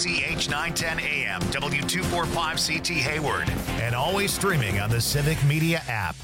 KCCH 910 AM, W245CT Hayward, and always streaming on the Civic Media app.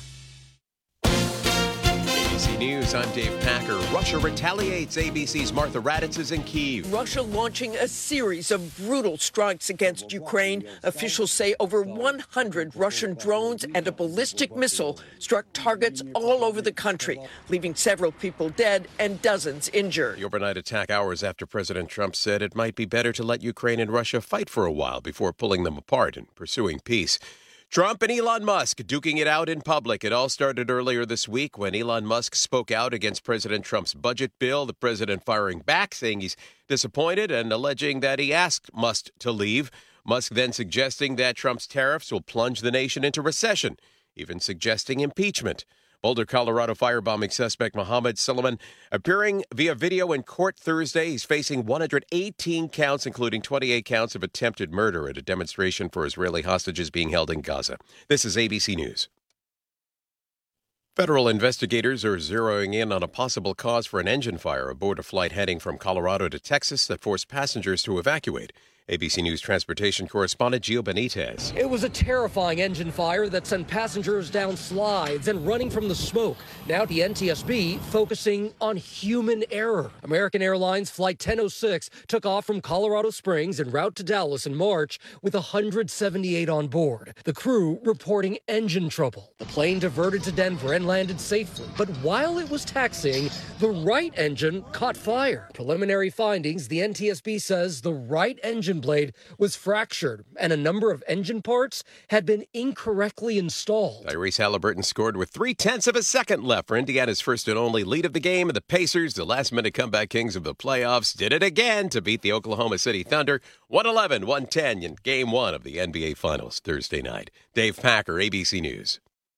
ABC News, I'm Dave Packer. Russia retaliates. ABC's Martha Raddatz is in Kyiv. Russia launching a series of brutal strikes against Ukraine. Officials say over 100 Russian drones and a ballistic missile struck targets all over the country, leaving several people dead and dozens injured. The overnight attack hours after President Trump said it might be better to let Ukraine and Russia fight for a while before pulling them apart and pursuing peace. Trump and Elon Musk duking it out in public. It all started earlier this week when Elon Musk spoke out against President Trump's budget bill, the president firing back, saying he's disappointed and alleging that he asked Musk to leave. Musk then suggesting that Trump's tariffs will plunge the nation into recession, even suggesting impeachment. Boulder, Colorado firebombing suspect Mohammed Suleiman appearing via video in court Thursday. He's facing 118 counts, including 28 counts of attempted murder at a demonstration for Israeli hostages being held in Gaza. This is ABC News. Federal investigators are zeroing in on a possible cause for an engine fire aboard a flight heading from Colorado to Texas that forced passengers to evacuate. ABC News transportation correspondent Gio Benitez. It was a terrifying engine fire that sent passengers down slides and running from the smoke. Now the NTSB focusing on human error. American Airlines Flight 1006 took off from Colorado Springs en route to Dallas in March with 178 on board. The crew reporting engine trouble. The plane diverted to Denver and landed safely. But while it was taxiing, the right engine caught fire. Preliminary findings, the NTSB says the right engine blade was fractured and a number of engine parts had been incorrectly installed. Tyrese Halliburton scored with 0.3 of a second left for Indiana's first and only lead of the game. And the Pacers, the last-minute comeback kings of the playoffs, did it again to beat the Oklahoma City Thunder 111-110 in Game 1 of the NBA Finals Thursday night. Dave Packer, ABC News.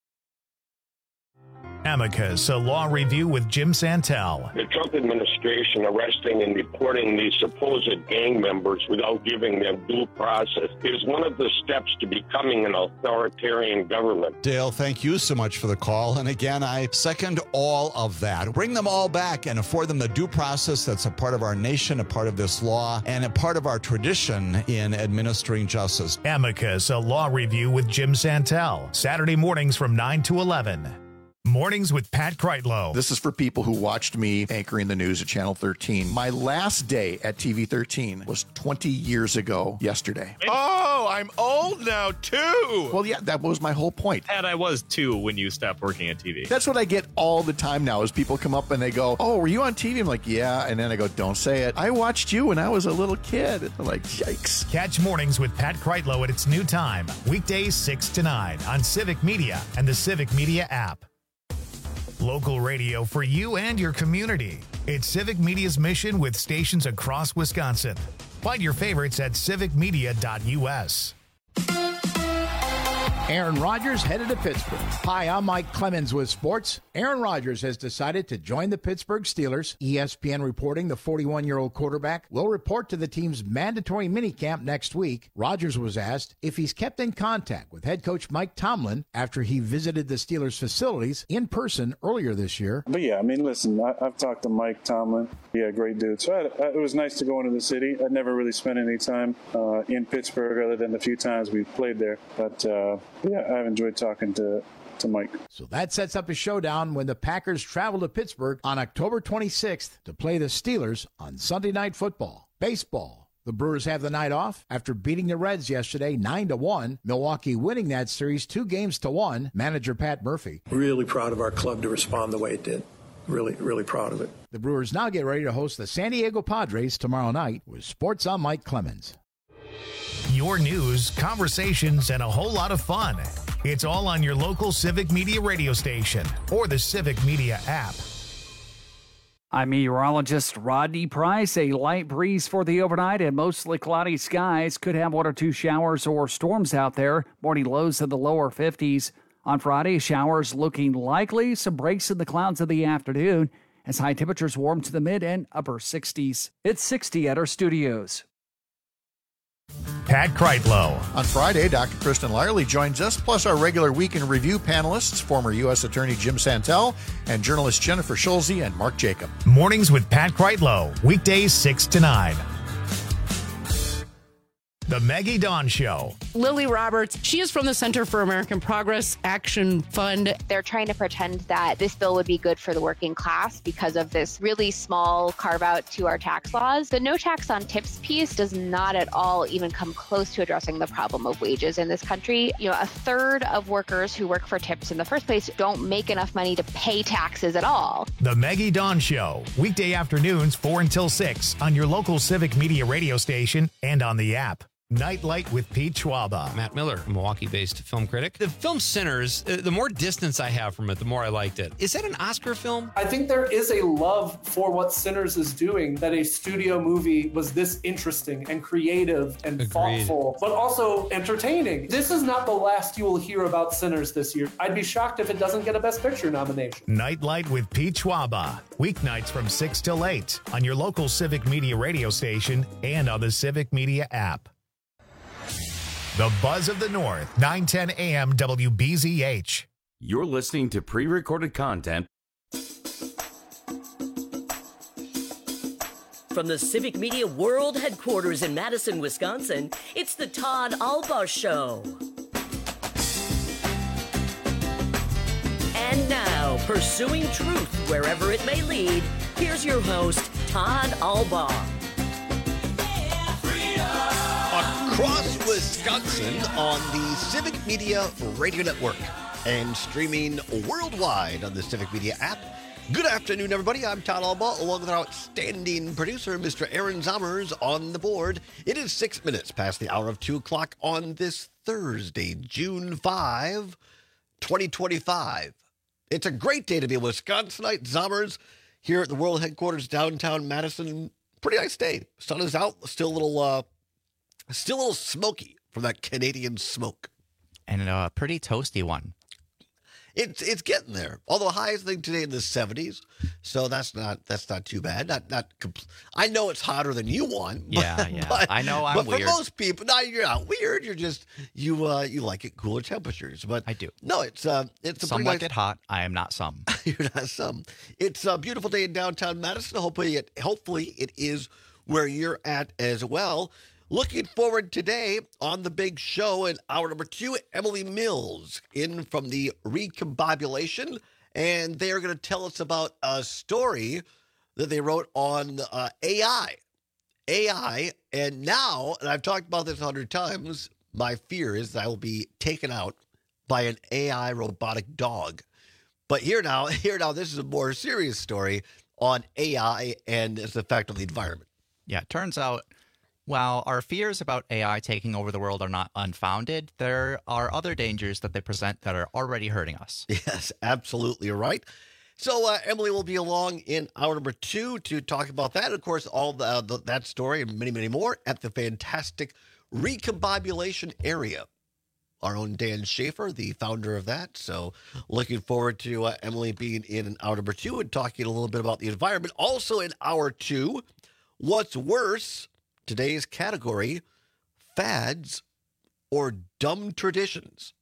Amicus, a law review with Jim Santel. The Trump administration arresting and deporting these supposed gang members without giving them due process is one of the steps to becoming an authoritarian government. Dale, thank you so much for the call. And again, I second all of that. Bring them all back and afford them the due process that's a part of our nation, a part of this law, and a part of our tradition in administering justice. Amicus, a law review with Jim Santel. Saturday mornings from 9 to 11. Mornings with Pat Kreitlow. This is for people who watched me anchoring the news at Channel 13. My last day at TV 13 was 20 years ago yesterday. Oh, I'm old now, too. Well, yeah, that was my whole point. And I was, too, when you stopped working at TV. That's what I get all the time now is people come up and they go, oh, were you on TV? I'm like, yeah. And then I go, don't say it. I watched you when I was a little kid. I'm like, yikes. Catch Mornings with Pat Kreitlow at its new time. Weekdays 6 to 9 on Civic Media and the Civic Media app. Local radio for you and your community. It's Civic Media's mission with stations across Wisconsin. Find your favorites at civicmedia.us. Aaron Rodgers headed to Pittsburgh. Hi, I'm Mike Clemens with sports. Aaron Rodgers has decided to join the Pittsburgh Steelers. ESPN reporting the 41-year-old quarterback will report to the team's mandatory minicamp next week. Rodgers was asked if he's kept in contact with head coach Mike Tomlin after he visited the Steelers facilities in person earlier this year. But yeah, I mean, listen, I've talked to Mike Tomlin. Yeah, great dude. So it was nice to go into the city. I'd never really spent any time in Pittsburgh other than the few times we've played there. But yeah, I've enjoyed talking to Mike. So that sets up a showdown when the Packers travel to Pittsburgh on October 26th to play the Steelers on Sunday Night Football. Baseball. The Brewers have the night off after beating the Reds yesterday 9-1. Milwaukee winning that series 2-1. Manager Pat Murphy. Really proud of our club to respond the way it did. Really, really proud of it. The Brewers now get ready to host the San Diego Padres tomorrow night with Sports on Mike Clemens. Your news, conversations, and a whole lot of fun. It's all on your local Civic Media radio station or the Civic Media app. I'm meteorologist Rodney Price. A light breeze for the overnight and mostly cloudy skies. Could have 1 or 2 showers or storms out there. Morning lows in the lower 50s. On Friday, showers looking likely. Some breaks in the clouds in the afternoon as high temperatures warm to the mid and upper 60s. It's 60 at our studios. Pat Kreitlow. On Friday, Dr. Kristen Lyerly joins us, plus our regular Week in Review panelists, former U.S. Attorney Jim Santel and journalist Jennifer Schulze and Mark Jacob. Mornings with Pat Kreitlow, weekdays 6 to 9. The Maggie Dawn Show. Lily Roberts, she is from the Center for American Progress Action Fund. They're trying to pretend that this bill would be good for the working class because of this really small carve out to our tax laws. The no tax on tips piece does not at all even come close to addressing the problem of wages in this country. You know, a third of workers who work for tips in the first place don't make enough money to pay taxes at all. The Maggie Dawn Show. Weekday afternoons 4 until 6 on your local Civic Media radio station and on the app. Nightlight with Pete Schwaba. Matt Miller, a Milwaukee-based film critic. The film Sinners, the more distance I have from it, the more I liked it. Is that an Oscar film? I think there is a love for what Sinners is doing, that a studio movie was this interesting and creative and thoughtful, but also entertaining. This is not the last you will hear about Sinners this year. I'd be shocked if it doesn't get a Best Picture nomination. Nightlight with Pete Schwaba. Weeknights from 6 till 8 on your local Civic Media radio station and on the Civic Media app. The Buzz of the North, 910 AM WBZH. You're listening to pre-recorded content. From the Civic Media World Headquarters in Madison, Wisconsin, it's the Todd Alba Show. And now, pursuing truth wherever it may lead, here's your host, Todd Alba. Across Wisconsin on the Civic Media Radio Network and streaming worldwide on the Civic Media app. Good afternoon, everybody. I'm Todd Alba, along with our outstanding producer, Mr. Aaron Zommers, on the board. It is 6 minutes past the hour of 2 o'clock on this Thursday, June 5, 2025. It's a great day to be a Wisconsinite. Zommers here at the World Headquarters, downtown Madison. Pretty nice day. Sun is out. Still a little smoky from that Canadian smoke. And a pretty toasty one. It's getting there. Although highest thing today in the 70s, so that's not too bad. I know it's hotter than you want. Yeah. But, I know I'm weird. But for most people, no, you're not weird. You're just you like it cooler temperatures. But I do. No, it's a some like it hot. I am not some. You're not some. It's a beautiful day in downtown Madison. Hopefully it is where you're at as well. Looking forward today on the big show in hour number 2, Emily Mills in from the Recombobulation, and they are going to tell us about a story that they wrote on AI, and now, and I've talked about this 100 times, my fear is that I will be taken out by an AI robotic dog. But here now, this is a more serious story on AI and its effect on the environment. Yeah, it turns out, while our fears about AI taking over the world are not unfounded, there are other dangers that they present that are already hurting us. Yes, absolutely right. So Emily will be along in hour number 2 to talk about that. Of course, all that story and many, many more at the fantastic Recombobulation area. Our own Dan Schaefer, the founder of that. So looking forward to Emily being in hour number 2 and talking a little bit about the environment. Also in hour 2, what's worse? Today's category, fads or dumb traditions.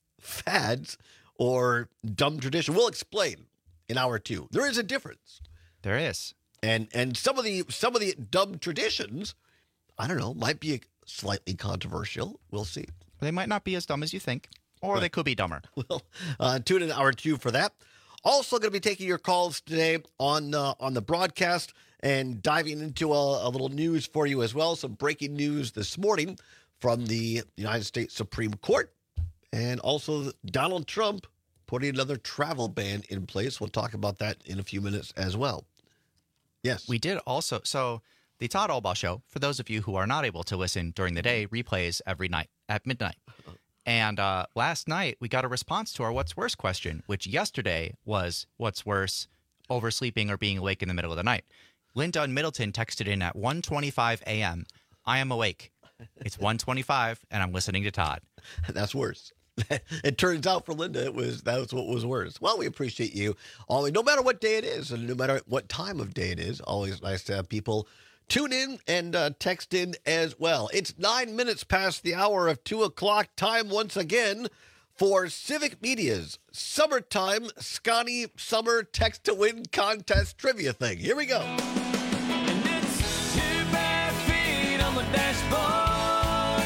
Fads or dumb tradition. We'll explain in hour 2. There is a difference. There is. And some of the dumb traditions, I don't know, might be slightly controversial. We'll see. They might not be as dumb as you think, or they could be dumber. Well, tune in hour 2 for that. Also going to be taking your calls today on the broadcast and diving into a little news for you as well. Some breaking news this morning from the United States Supreme Court. And also Donald Trump putting another travel ban in place. We'll talk about that in a few minutes as well. Yes. We did also. So the Todd Alba Show, for those of you who are not able to listen during the day, replays every night at midnight. And last night, we got a response to our What's Worse question, which yesterday was what's worse, oversleeping or being awake in the middle of the night. Linda in Middleton texted in at 1:25 a.m. I am awake. It's 1:25, and I'm listening to Todd. That's worse. It turns out for Linda, that was what was worse. Well, we appreciate you. Always, no matter what day it is, and no matter what time of day it is, always nice to have people tune in and text in as well. It's 9 minutes past the hour of 2 o'clock. Time once again for Civic Media's Summertime Scotty Summer Text to Win Contest Trivia thing. Here we go. And it's 2 bare feet on the dashboard.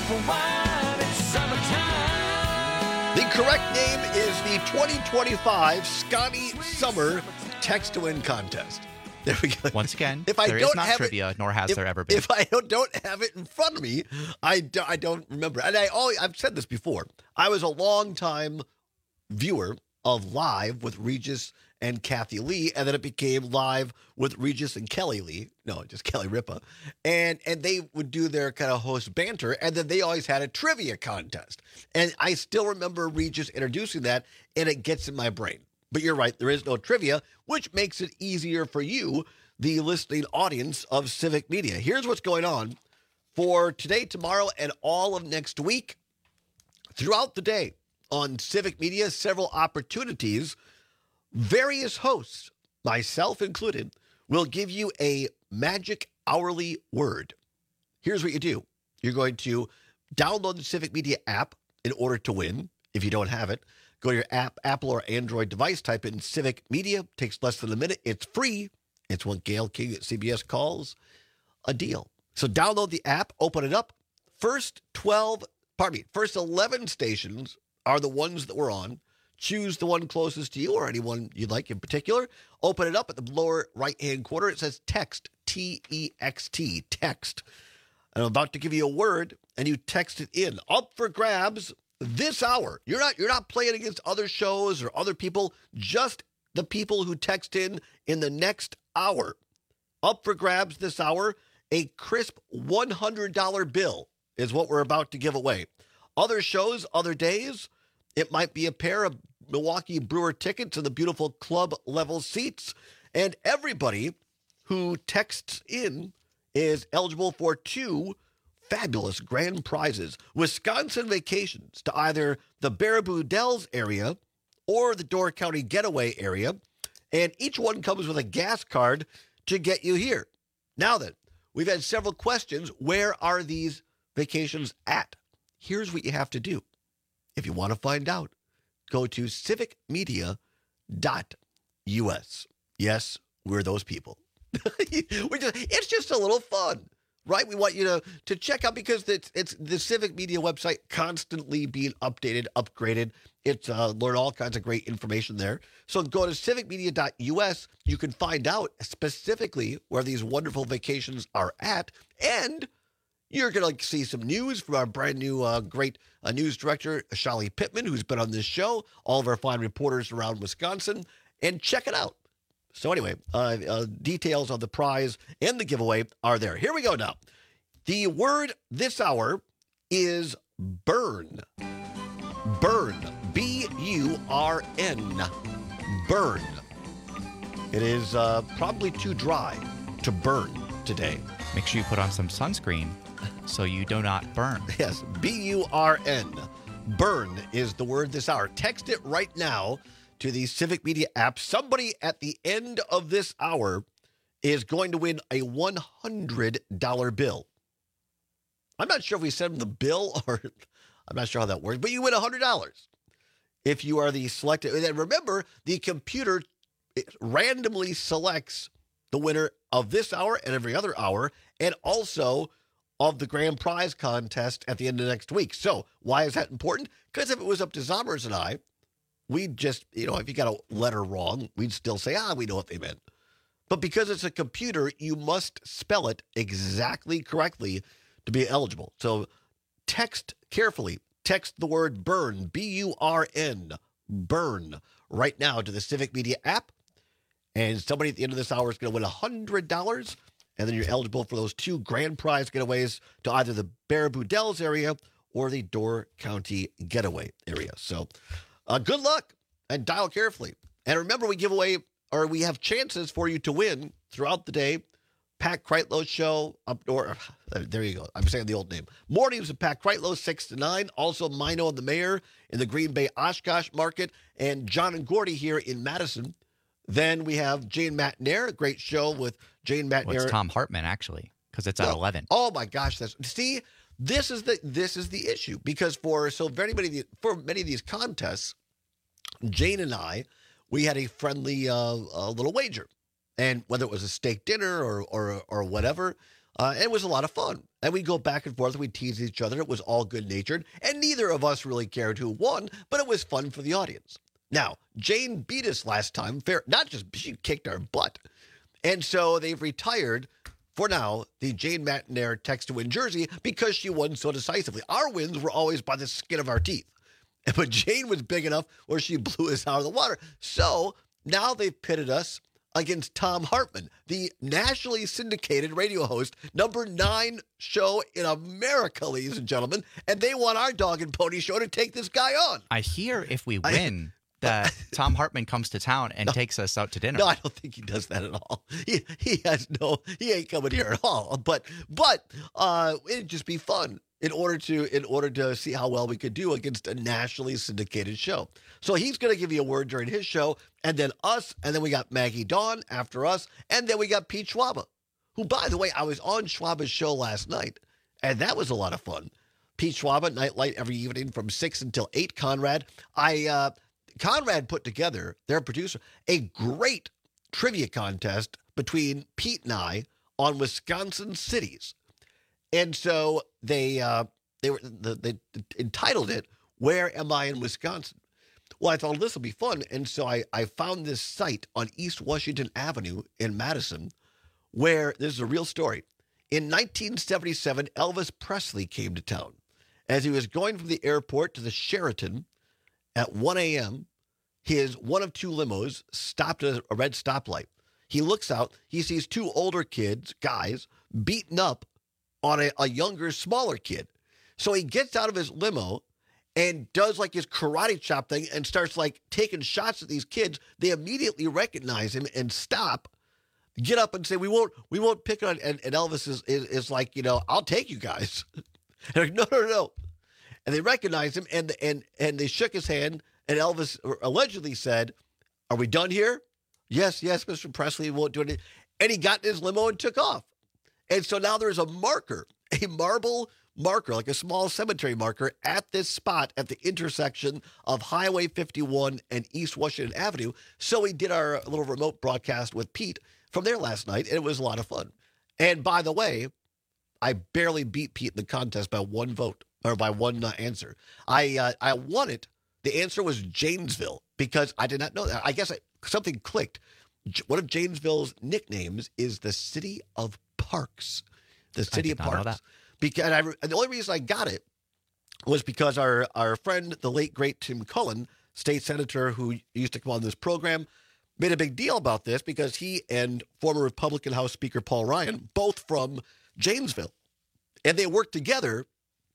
for wine, it's summertime. The correct name is the 2025 Scotty Summer Text to Win contest. There we go. Once again, if I there don't is not have trivia, it, nor has there ever been. If I don't have it in front of me, I don't remember. And I've said this before. I was a long-time viewer of Live with Regis and Kathy Lee, and then it became Live with Regis and Kelly Lee. No, just Kelly Ripa. And they would do their kind of host banter, and then they always had a trivia contest. And I still remember Regis introducing that, and it gets in my brain. But you're right, there is no trivia, which makes it easier for you, the listening audience of Civic Media. Here's what's going on for today, tomorrow, and all of next week. Throughout the day on Civic Media, several opportunities. Various hosts, myself included, will give you a magic hourly word. Here's what you do. You're going to download the Civic Media app in order to win. If you don't have it, go to your Apple or Android device, type in Civic Media. Takes less than a minute. It's free. It's what Gail King at CBS calls a deal. So download the app, open it up. First 11 stations are the ones that we're on. Choose the one closest to you or anyone you'd like in particular. Open it up at the lower right-hand corner. It says text, T-E-X-T, text. And I'm about to give you a word, and you text it in. Up for grabs this hour. You're not playing against other shows or other people, just the people who text in the next hour. Up for grabs this hour, a crisp $100 bill is what we're about to give away. Other shows, other days, it might be a pair of Milwaukee Brewer tickets and the beautiful club level seats. And everybody who texts in is eligible for 2 fabulous grand prizes. Wisconsin vacations to either the Baraboo Dells area or the Door County Getaway area. And each one comes with a gas card to get you here. Now then, we've had several questions. Where are these vacations at? Here's what you have to do. If you want to find out, go to civicmedia.us. Yes, we're those people. It's just a little fun, right? We want you to check out because it's the Civic Media website constantly being updated, upgraded. It's learn all kinds of great information there. So go to civicmedia.us. You can find out specifically where these wonderful vacations are at, and you're going to see some news from our brand new great news director, Shali Pittman, who's been on this show, all of our fine reporters around Wisconsin, and check it out. So anyway, details of the prize and the giveaway are there. Here we go now. The word this hour is burn. Burn. B-U-R-N. Burn. It is probably too dry to burn today. Make sure you put on some sunscreen so you do not burn. Yes, B-U-R-N. Burn is the word this hour. Text it right now to the Civic Media app. Somebody at the end of this hour is going to win a $100 bill. I'm not sure if we send them the bill or I'm not sure how that works, but you win $100 if you are the selected. And remember, the computer randomly selects the winner of this hour and every other hour, and also of the grand prize contest at the end of next week. So why is that important? Because if it was up to Zommers and I, we'd just, if you got a letter wrong, we'd still say, we know what they meant. But because it's a computer, you must spell it exactly correctly to be eligible. So text carefully. Text the word burn, B-U-R-N, burn, right now to the Civic Media app. And somebody at the end of this hour is going to win $100. And then you're eligible for those 2 grand prize getaways to either the Baraboo Dells area or the Door County Getaway area. So good luck and dial carefully. And remember, we have chances for you to win throughout the day. Pat Kreitlow show up north. There you go. I'm saying the old name. Mornings with Pat Kreitlow, 6 to 9. Also, Mino and the Mayor in the Green Bay Oshkosh market. And John and Gordy here in Madison. Then we have Jane Matnair, a great show with Jane Matnair. Well, it's Tom Hartman, actually, because it's at 11. Oh, my gosh. This is the issue. Because for many of these contests, Jane and I, we had a friendly little wager. And whether it was a steak dinner or whatever, It was a lot of fun. And we'd go back and forth, and we'd tease each other. It was all good-natured, and neither of us really cared who won, but it was fun for the audience. Now, Jane beat us last time. Not just she kicked our butt. And so they've retired, for now, the Jane McNair Text to Win jersey because she won so decisively. Our wins were always by the skin of our teeth. But Jane was big enough where she blew us out of the water. So now they've pitted us against Thom Hartmann, the nationally syndicated radio host, number 9 show in America, ladies and gentlemen. And they want our dog and pony show to take this guy on. I hear if we win that Thom Hartmann comes to town and takes us out to dinner. No, I don't think he does that at all. He ain't coming here at all. But it'd just be fun in order to see how well we could do against a nationally syndicated show. So he's going to give you a word during his show, and then us, and then we got Maggie Dawn after us, and then we got Pete Schwaba, who, by the way, I was on Schwaba's show last night, and that was a lot of fun. Pete Schwaba, Nightlight every evening from 6 until 8. Conrad put together, their producer, a great trivia contest between Pete and I on Wisconsin cities. And so they entitled it, "Where Am I in Wisconsin?" Well, I thought this will be fun. And so I found this site on East Washington Avenue in Madison where this is a real story. In 1977, Elvis Presley came to town. As he was going from the airport to the Sheraton at 1 a.m., his one of 2 limos stopped at a red stoplight. He looks out. He sees 2 older guys, beaten up on a younger, smaller kid. So he gets out of his limo and does like his karate chop thing and starts like taking shots at these kids. They immediately recognize him and stop, get up and say, we won't pick on. And Elvis is like, I'll take you guys. They're like, no. And they recognized him and they shook his hand. And Elvis allegedly said, "Are we done here?" Yes, Mr. Presley won't do anything. And he got in his limo and took off. And so now there's a marker, a marble marker, like a small cemetery marker at this spot at the intersection of Highway 51 and East Washington Avenue. So we did our little remote broadcast with Pete from there last night, and it was a lot of fun. And by the way, I barely beat Pete in the contest by one vote, or by one answer. I won it. The answer was Janesville, because I did not know that. I guess something clicked. One of Janesville's nicknames is the City of Parks. The City of Parks. Because the only reason I got it was because our friend, the late, great Tim Cullen, state senator who used to come on this program, made a big deal about this because he and former Republican House Speaker Paul Ryan, both from Janesville, and they worked together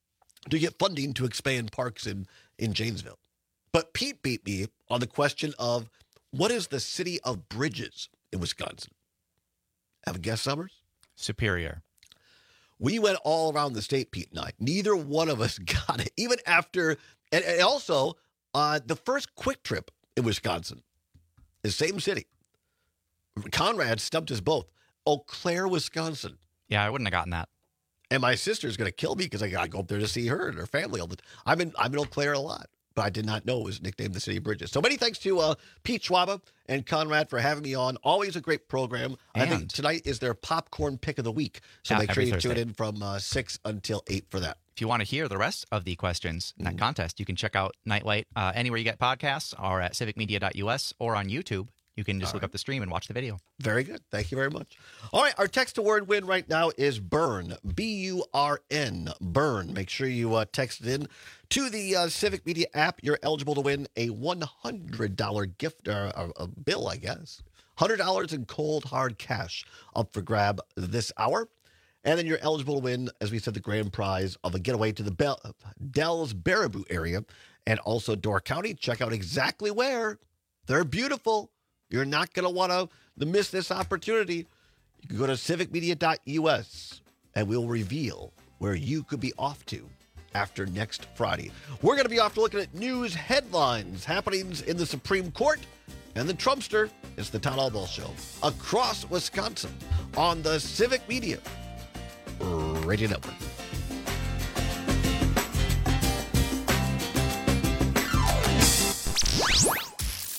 to get funding to expand parks in Janesville. But Pete beat me on the question of what is the city of bridges in Wisconsin? Have a guess, Summers? Superior. We went all around the state, Pete and I. Neither one of us got it, even after, and also the first Quick Trip in Wisconsin, the same city. Conrad stumped us both. Eau Claire, Wisconsin. Yeah, I wouldn't have gotten that. And my sister's going to kill me because I got to go up there to see her and her family all the time. I'm in Eau Claire a lot, but I did not know it was nicknamed the City of Bridges. So many thanks to Pete Schwaba and Conrad for having me on. Always a great program. And I think tonight is their popcorn pick of the week. So make sure you tune in from 6 until 8 for that. If you want to hear the rest of the questions in that contest, you can check out Nightlight anywhere you get podcasts, or at civicmedia.us, or on YouTube. You can just look up the stream and watch the video. Very good. Thank you very much. All right. Our text to word win right now is BURN. BURN. BURN. Make sure you text it in to the Civic Media app. You're eligible to win a $100 gift, or a bill, I guess. $100 in cold, hard cash up for grab this hour. And then you're eligible to win, as we said, the grand prize of a getaway to the Dells Baraboo area and also Door County. Check out exactly where. They're beautiful. You're not going to want to miss this opportunity. You can go to civicmedia.us and we'll reveal where you could be off to after next Friday. We're going to be off to looking at news headlines, happenings in the Supreme Court, and the Trumpster. It's the Todd Albaugh Show across Wisconsin on the Civic Media Radio Network.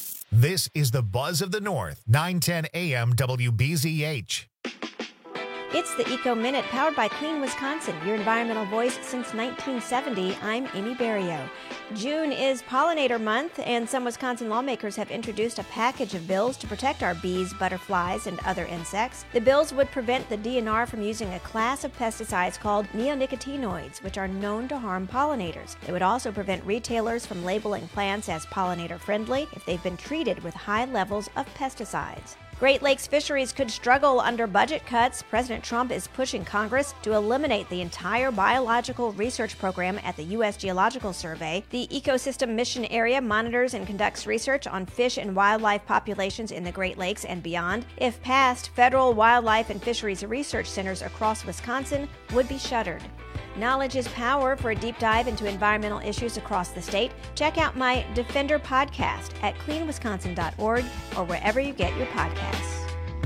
This is the Buzz of the North, 910 AM WBZH. It's the Eco Minute, powered by Clean Wisconsin, your environmental voice since 1970. I'm Amy Berrio. June is Pollinator Month, and some Wisconsin lawmakers have introduced a package of bills to protect our bees, butterflies, and other insects. The bills would prevent the DNR from using a class of pesticides called neonicotinoids, which are known to harm pollinators. They would also prevent retailers from labeling plants as pollinator-friendly if they've been treated with high levels of pesticides. Great Lakes fisheries could struggle under budget cuts. President Trump is pushing Congress to eliminate the entire biological research program at the U.S. Geological Survey. The Ecosystem Mission Area monitors and conducts research on fish and wildlife populations in the Great Lakes and beyond. If passed, federal wildlife and fisheries research centers across Wisconsin would be shuttered. Knowledge is power. For a deep dive into environmental issues across the state, check out my Defender podcast at cleanwisconsin.org or wherever you get your podcasts.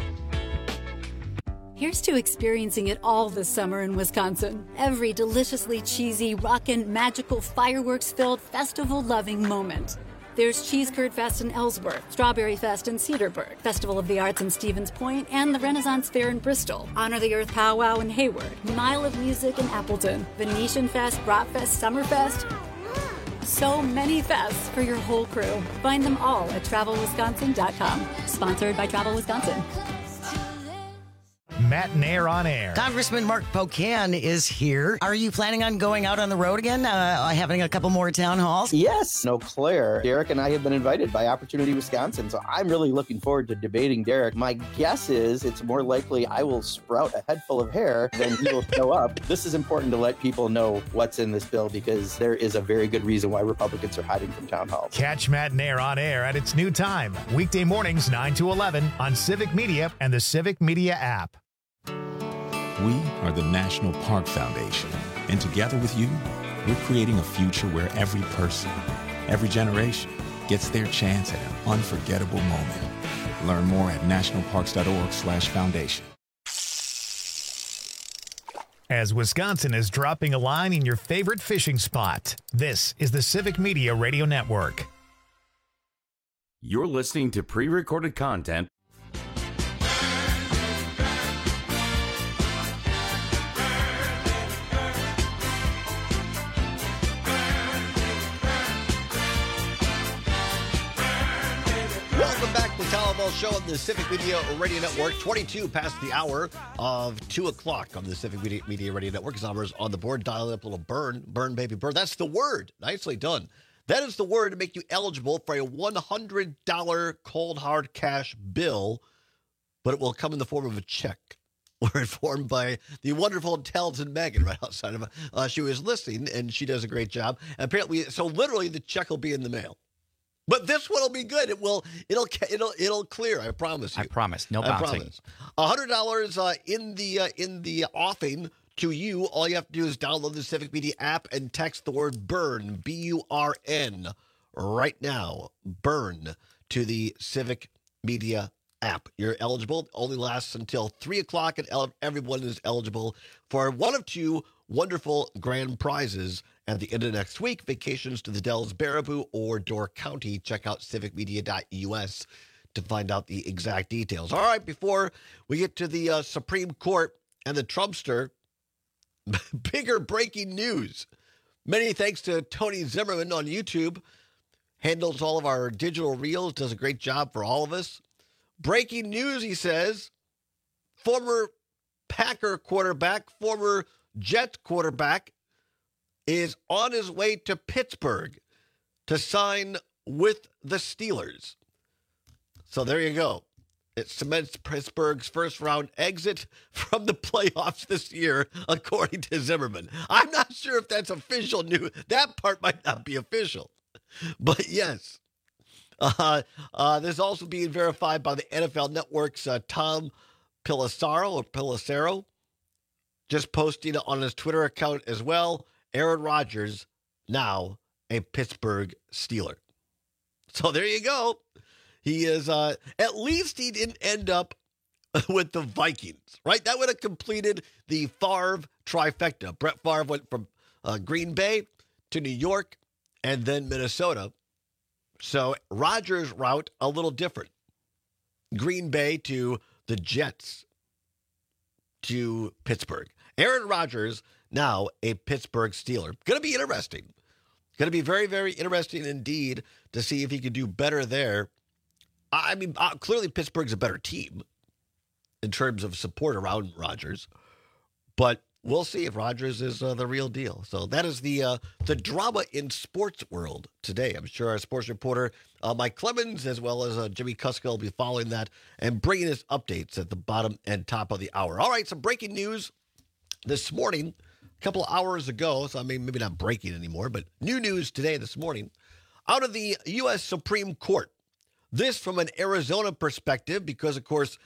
Here's to experiencing it all this summer in Wisconsin. Every deliciously cheesy, rockin', magical, fireworks-filled, festival-loving moment. There's Cheese Curd Fest in Ellsworth, Strawberry Fest in Cedarburg, Festival of the Arts in Stevens Point, and the Renaissance Fair in Bristol, Honor the Earth Powwow in Hayward, Mile of Music in Appleton, Venetian Fest, Bratfest, Summerfest. So many fests for your whole crew. Find them all at TravelWisconsin.com. Sponsored by Travel Wisconsin. Matt and Air on Air. Congressman Mark Pocan is here. Are you planning on going out on the road again, having a couple more town halls? Yes, Eau Claire. Derek and I have been invited by Opportunity Wisconsin, so I'm really looking forward to debating Derek. My guess is it's more likely I will sprout a head full of hair than he will show up. This is important to let people know what's in this bill because there is a very good reason why Republicans are hiding from town halls. Catch Matt and Air on Air at its new time, weekday mornings 9 to 11 on Civic Media and the Civic Media app. We are the National Park Foundation, and together with you, we're creating a future where every person, every generation gets their chance at an unforgettable moment. Learn more at nationalparks.org/foundation. As Wisconsin is dropping a line in your favorite fishing spot, this is the Civic Media Radio Network. You're listening to pre-recorded content. Show on the Civic Media Radio Network, 22 past the hour of 2 o'clock on the Civic Media Radio Network. Numbers on the board, dialing up a little burn, baby, burn. That's the word. Nicely done. That is the word to make you eligible for a $100 cold hard cash bill, but it will come in the form of a check. We're informed by the wonderful and talented Megan right outside of she was listening, and she does a great job. And apparently, so literally the check will be in the mail. But this one will be good. It'll clear. I promise you. I promise. No bouncing. $100 in the offing to you. All you have to do is download the Civic Media app and text the word BURN, BURN, right now. BURN to the Civic Media app. You're eligible. It only lasts until 3 o'clock, and everyone is eligible for one of two wonderful grand prizes at the end of next week. Vacations to the Dells, Baraboo, or Door County. Check out civicmedia.us to find out the exact details. All right, before we get to the Supreme Court and the Trumpster, bigger breaking news. Many thanks to Tony Zimmerman on YouTube. Handles all of our digital reels, does a great job for all of us. Breaking news, he says, former Packer quarterback, former Jet quarterback, is on his way to Pittsburgh to sign with the Steelers. So there you go. It cements Pittsburgh's first-round exit from the playoffs this year, according to Zimmerman. I'm not sure if that's official news. That part might not be official. But yes. This is also being verified by the NFL Network's Tom Pelissero, just posting on his Twitter account as well. Aaron Rodgers, now a Pittsburgh Steeler. So there you go. He is, at least he didn't end up with the Vikings, right? That would have completed the Favre trifecta. Brett Favre went from Green Bay to New York and then Minnesota. So Rodgers' route, a little different. Green Bay to the Jets to Pittsburgh. Aaron Rodgers, now a Pittsburgh Steeler. Going to be interesting. Going to be very, very interesting indeed to see if he can do better there. I mean, clearly Pittsburgh's a better team in terms of support around Rodgers, but we'll see if Rodgers is the real deal. So that is the drama in sports world today. I'm sure our sports reporter, Mike Clemens, as well as Jimmy Kuska, will be following that and bringing us updates at the bottom and top of the hour. All right, some breaking news this morning, a couple of hours ago. So I mean, maybe not breaking anymore, but new news today, this morning, out of the U.S. Supreme Court. This from an Arizona perspective, because, of course,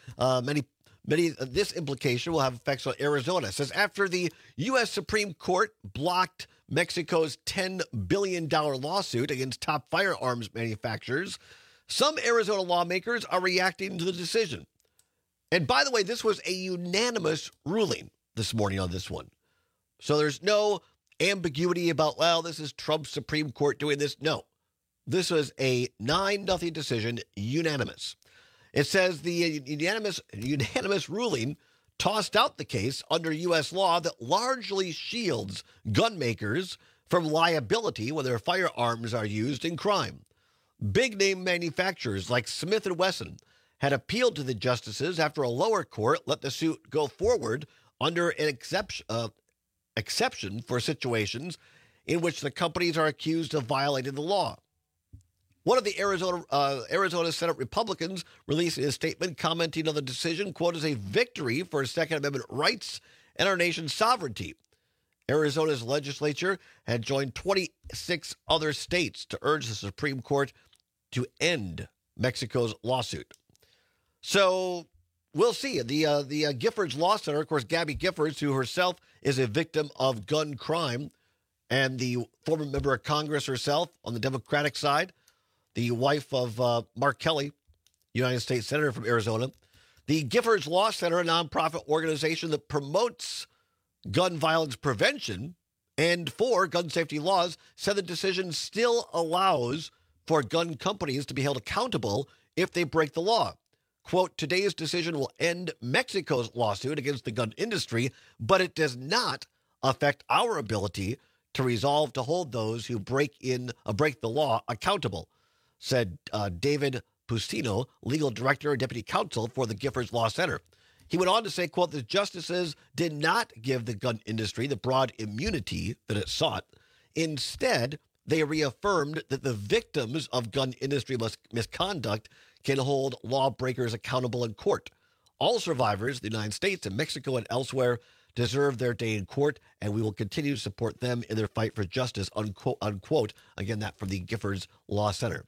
this implication will have effects on Arizona. It says after the U.S. Supreme Court blocked Mexico's $10 billion lawsuit against top firearms manufacturers, some Arizona lawmakers are reacting to the decision. And by the way, this was a unanimous ruling this morning on this one. So there's no ambiguity about, well, this is Trump's Supreme Court doing this. No. This was a 9-0 decision, unanimous. It says the unanimous ruling tossed out the case under U.S. law that largely shields gun makers from liability when their firearms are used in crime. Big-name manufacturers like Smith & Wesson had appealed to the justices after a lower court let the suit go forward under an exception for situations in which the companies are accused of violating the law. One of the Arizona Senate Republicans released a statement commenting on the decision, quote, as a victory for Second Amendment rights and our nation's sovereignty. Arizona's legislature had joined 26 other states to urge the Supreme Court to end Mexico's lawsuit. So we'll see. The Giffords Law Center, of course, Gabby Giffords, who herself is a victim of gun crime, and the former member of Congress herself on the Democratic side, the wife of Mark Kelly, United States Senator from Arizona. The Giffords Law Center, a nonprofit organization that promotes gun violence prevention and for gun safety laws, said the decision still allows for gun companies to be held accountable if they break the law. Quote, today's decision will end Mexico's lawsuit against the gun industry, but it does not affect our ability to resolve to hold those who break the law accountable, said David Pustino, legal director and deputy counsel for the Giffords Law Center. He went on to say, quote, the justices did not give the gun industry the broad immunity that it sought. Instead, they reaffirmed that the victims of gun industry misconduct can hold lawbreakers accountable in court. All survivors in the United States and Mexico and elsewhere deserve their day in court, and we will continue to support them in their fight for justice, unquote, unquote. Again, that from the Giffords Law Center.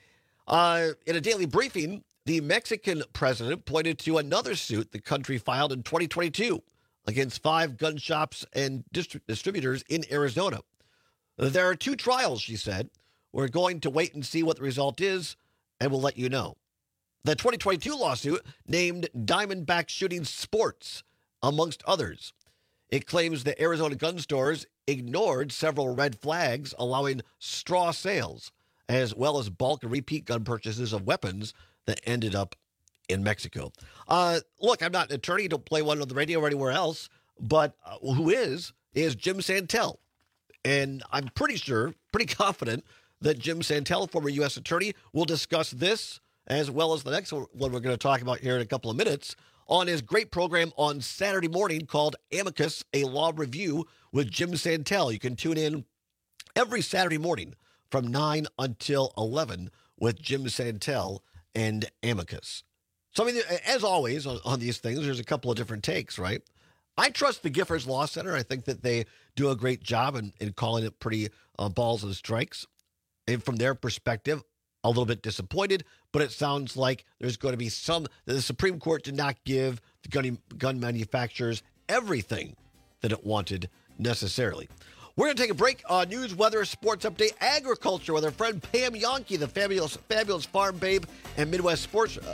In a daily briefing, the Mexican president pointed to another suit the country filed in 2022 against 5 gun shops and distributors in Arizona. There are 2 trials, she said. We're going to wait and see what the result is, and we'll let you know. The 2022 lawsuit named Diamondback Shooting Sports, amongst others. It claims the Arizona gun stores ignored several red flags, allowing straw sales, as well as bulk and repeat gun purchases of weapons that ended up in Mexico. Look, I'm not an attorney, don't play one on the radio or anywhere else, but who is Jim Santel. And I'm pretty confident that Jim Santel, former U.S. attorney, will discuss this as well as the next one we're going to talk about here in a couple of minutes on his great program on Saturday morning called Amicus, a Law Review with Jim Santel. You can tune in every Saturday morning from 9 until 11 with Jim Santel and Amicus. So, I mean, as always on these things, there's a couple of different takes, right? I trust the Giffords Law Center. I think that they do a great job in calling it pretty balls and strikes. And from their perspective, a little bit disappointed, but it sounds like there's going to be the Supreme Court did not give the gun manufacturers everything that it wanted necessarily. We're going to take a break. News, weather, sports update, agriculture with our friend Pam Yonke, the fabulous farm babe, and Midwest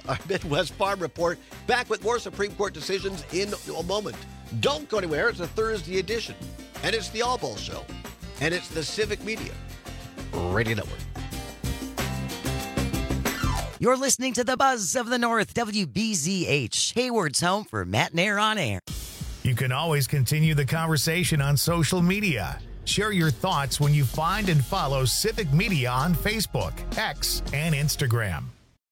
Farm Report. Back with more Supreme Court decisions in a moment. Don't go anywhere. It's a Thursday edition, and it's the All Ball Show, and it's the Civic Media Radio Network. You're listening to the Buzz of the North, WBZH, Hayward's home for Matt and Air on Air. You can always continue the conversation on social media. Share your thoughts when you find and follow Civic Media on Facebook, X, and Instagram.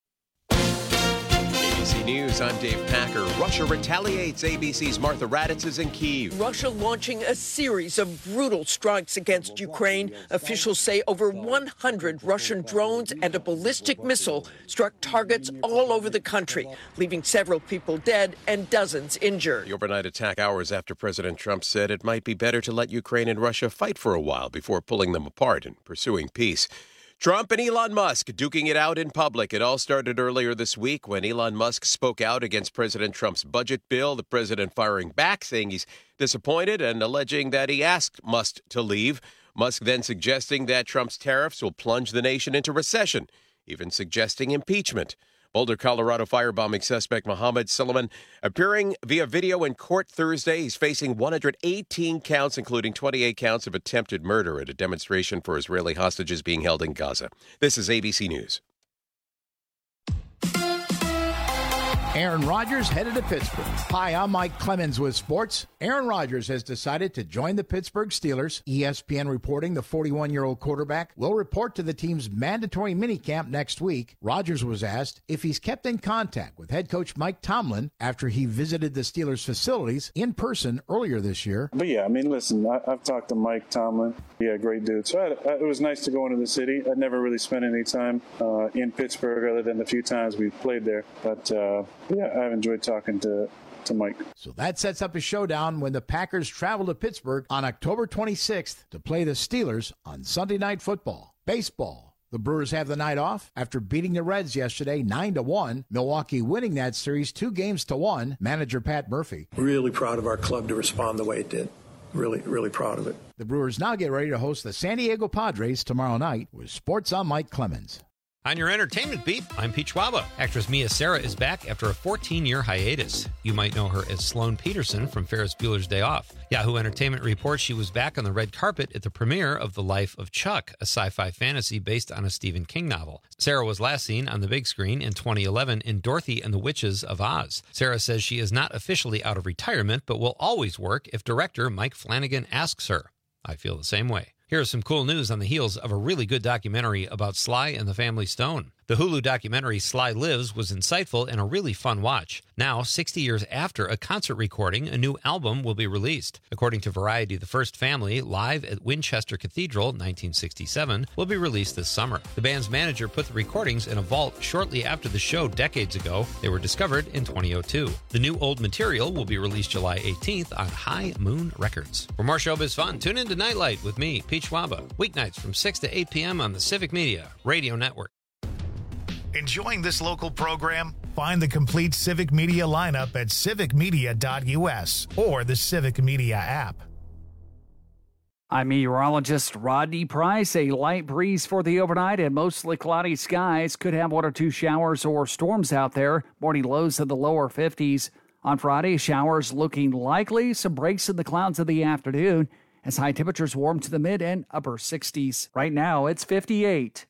ABC News, I'm Dave Packer. Russia retaliates. ABC's Martha Raddatz is in Kyiv. Russia launching a series of brutal strikes against Ukraine. Officials say over 100 Russian drones and a ballistic missile struck targets all over the country, leaving several people dead and dozens injured. The overnight attack hours after President Trump said it might be better to let Ukraine and Russia fight for a while before pulling them apart and pursuing peace. Trump and Elon Musk duking it out in public. It all started earlier this week when Elon Musk spoke out against President Trump's budget bill, the president firing back, saying he's disappointed and alleging that he asked Musk to leave. Musk then suggesting that Trump's tariffs will plunge the nation into recession, even suggesting impeachment. Boulder, Colorado firebombing suspect Mohammed Suleiman appearing via video in court Thursday. He's facing 118 counts, including 28 counts of attempted murder at a demonstration for Israeli hostages being held in Gaza. This is ABC News. Aaron Rodgers headed to Pittsburgh. Hi, I'm Mike Clemens with sports. Aaron Rodgers has decided to join the Pittsburgh Steelers. ESPN reporting the 41-year-old quarterback will report to the team's mandatory minicamp next week. Rodgers was asked if he's kept in contact with head coach Mike Tomlin after he visited the Steelers facilities in person earlier this year. But yeah, I mean, listen, I've talked to Mike Tomlin. Yeah, great dude. So it was nice to go into the city. I'd never really spent any time in Pittsburgh other than the few times we played there. But yeah, I've enjoyed talking to Mike. So that sets up a showdown when the Packers travel to Pittsburgh on October 26th to play the Steelers on Sunday Night Football. Baseball. The Brewers have the night off after beating the Reds yesterday 9-1. Milwaukee winning that series 2-1. Manager Pat Murphy. Really proud of our club to respond the way it did. Really, really proud of it. The Brewers now get ready to host the San Diego Padres tomorrow night. With sports, I'm Mike Clemens. On your entertainment beat, I'm Pete Schwaba. Actress Mia Sara is back after a 14-year hiatus. You might know her as Sloane Peterson from Ferris Bueller's Day Off. Yahoo Entertainment reports she was back on the red carpet at the premiere of The Life of Chuck, a sci-fi fantasy based on a Stephen King novel. Sara was last seen on the big screen in 2011 in Dorothy and the Witches of Oz. Sara says she is not officially out of retirement, but will always work if director Mike Flanagan asks her. I feel the same way. Here's some cool news on the heels of a really good documentary about Sly and the Family Stone. The Hulu documentary Sly Lives was insightful and a really fun watch. Now, 60 years after a concert recording, a new album will be released. According to Variety, The First Family, live at Winchester Cathedral, 1967, will be released this summer. The band's manager put the recordings in a vault shortly after the show decades ago. They were discovered in 2002. The new old material will be released July 18th on High Moon Records. For more showbiz fun, tune in to Nightlight with me, Pete Schwaba, weeknights from 6 to 8 p.m. on the Civic Media Radio Network. Enjoying this local program? Find the complete Civic Media lineup at civicmedia.us or the Civic Media app. I'm meteorologist Rodney Price. A light breeze for the overnight and mostly cloudy skies. Could have 1 or 2 showers or storms out there. Morning lows in the lower 50s. On Friday, showers looking likely. Some breaks in the clouds in the afternoon as high temperatures warm to the mid and upper 60s. Right now, it's 58.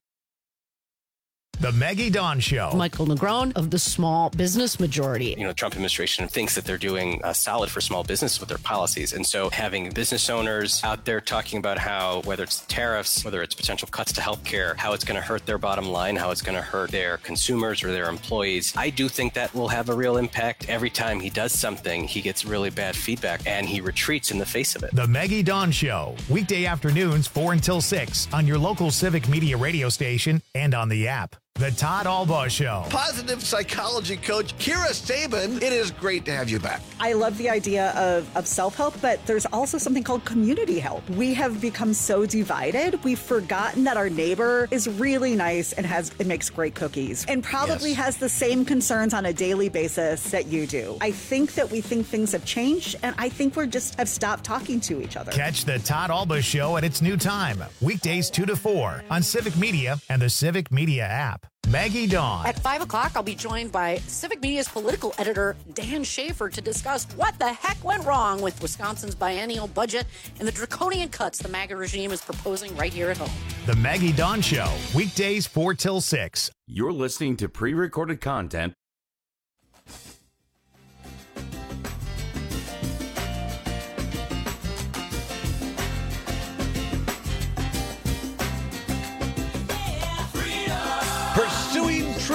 The Maggie Dawn Show. Michael Negron of the Small Business Majority. You know, the Trump administration thinks that they're doing solid for small business with their policies. And so having business owners out there talking about how, whether it's tariffs, whether it's potential cuts to healthcare, how it's going to hurt their bottom line, how it's going to hurt their consumers or their employees, I do think that will have a real impact. Every time he does something, he gets really bad feedback and he retreats in the face of it. The Maggie Dawn Show. Weekday afternoons 4 until 6 on your local Civic Media radio station and on the app. The Todd Albaugh Show. Positive psychology coach Kira Sabin, it is great to have you back. I love the idea of self-help, but there's also something called community help. We have become so divided, we've forgotten that our neighbor is really nice and makes great cookies and probably has the same concerns on a daily basis that you do. I think that we think things have changed, and I think we just have stopped talking to each other. Catch the Todd Albaugh Show at its new time, weekdays 2 to 4 on Civic Media and the Civic Media app. Maggie Dawn. At 5 o'clock, I'll be joined by Civic Media's political editor, Dan Schaefer, to discuss what the heck went wrong with Wisconsin's biennial budget and the draconian cuts the MAGA regime is proposing right here at home. The Maggie Dawn Show, weekdays 4 till 6. You're listening to pre-recorded content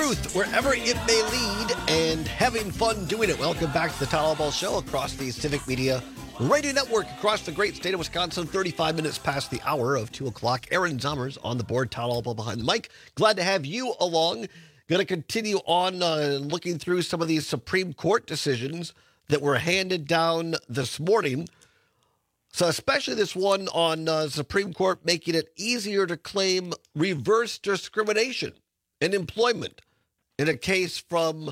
truth wherever it may lead and having fun doing it. Welcome back to the Todd All Ball Show across the Civic Media Radio Network across the great state of Wisconsin. 35 minutes past the hour of 2 o'clock. Aaron Zommers on the board, Todd All Ball behind the mic. Glad to have you along. Going to continue on looking through some of these Supreme Court decisions that were handed down this morning. So especially this one on Supreme Court making it easier to claim reverse discrimination in employment in a case from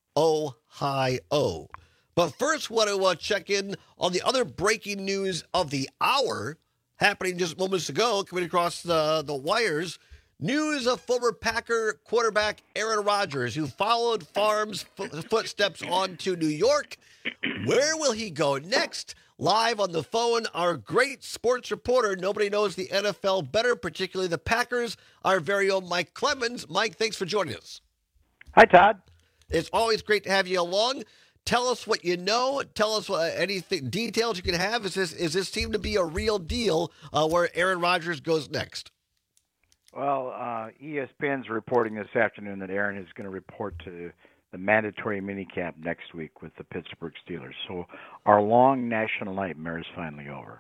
Ohio. But first, want to check in on the other breaking news of the hour happening just moments ago, coming across the wires. News of former Packer quarterback Aaron Rodgers, who followed Favre's footsteps on to New York. Where will he go next? Live on the phone, our great sports reporter. Nobody knows the NFL better, particularly the Packers, our very own Mike Clemens. Mike, thanks for joining us. Hi, Todd. It's always great to have you along. Tell us what you know. Tell us anything details you can have. Is this seem to be a real deal where Aaron Rodgers goes next? Well, ESPN's reporting this afternoon that Aaron is going to report to the mandatory minicamp next week with the Pittsburgh Steelers. So our long national nightmare is finally over.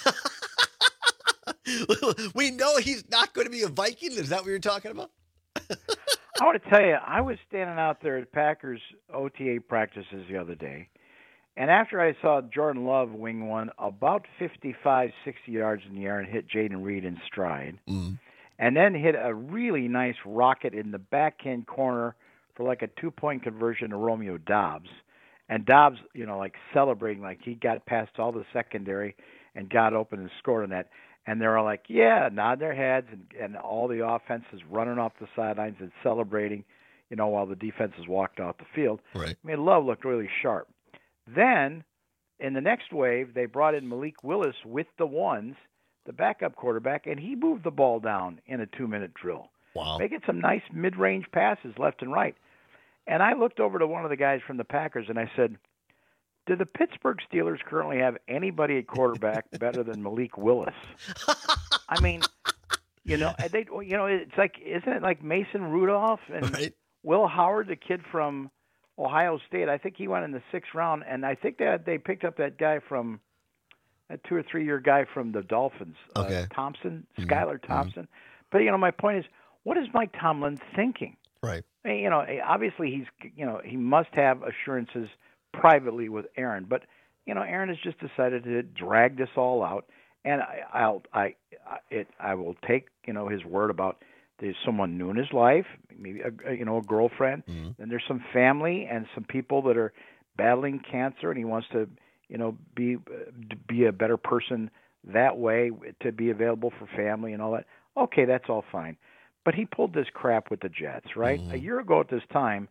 We know he's not going to be a Viking. Is that what you're talking about? I want to tell you, I was standing out there at Packers OTA practices the other day, and after I saw Jordan Love wing one about 55, 60 yards in the air and hit Jaden Reed in stride, and then hit a really nice rocket in the backhand corner for like a 2-point conversion to Romeo Doubs. And Doubs, like celebrating like he got past all the secondary and got open and scored on that. And they're all like, yeah, nod their heads, and all the offense is running off the sidelines and celebrating, while the defense is walked off the field. Right. I mean, Love looked really sharp. Then, in the next wave, they brought in Malik Willis with the ones, the backup quarterback, and he moved the ball down in a 2-minute drill. Wow. Making some nice mid-range passes left and right. And I looked over to one of the guys from the Packers, and I said, do the Pittsburgh Steelers currently have anybody at quarterback better than Malik Willis? I mean, it's like, isn't it like Mason Rudolph and Will Howard, the kid from Ohio State? I think he went in the 6th round, and I think that they picked up that guy from that 2 or 3 year guy from the Dolphins, Thompson, Skylar Thompson. But my point is, what is Mike Tomlin thinking? Right. Obviously he must have assurances privately with Aaron, but Aaron has just decided to drag this all out, and I will take his word about there's someone new in his life, maybe a girlfriend, and there's some family and some people that are battling cancer, and he wants to be a better person that way, to be available for family and all that. Okay, that's all fine, but he pulled this crap with the Jets, right? A year ago at this time.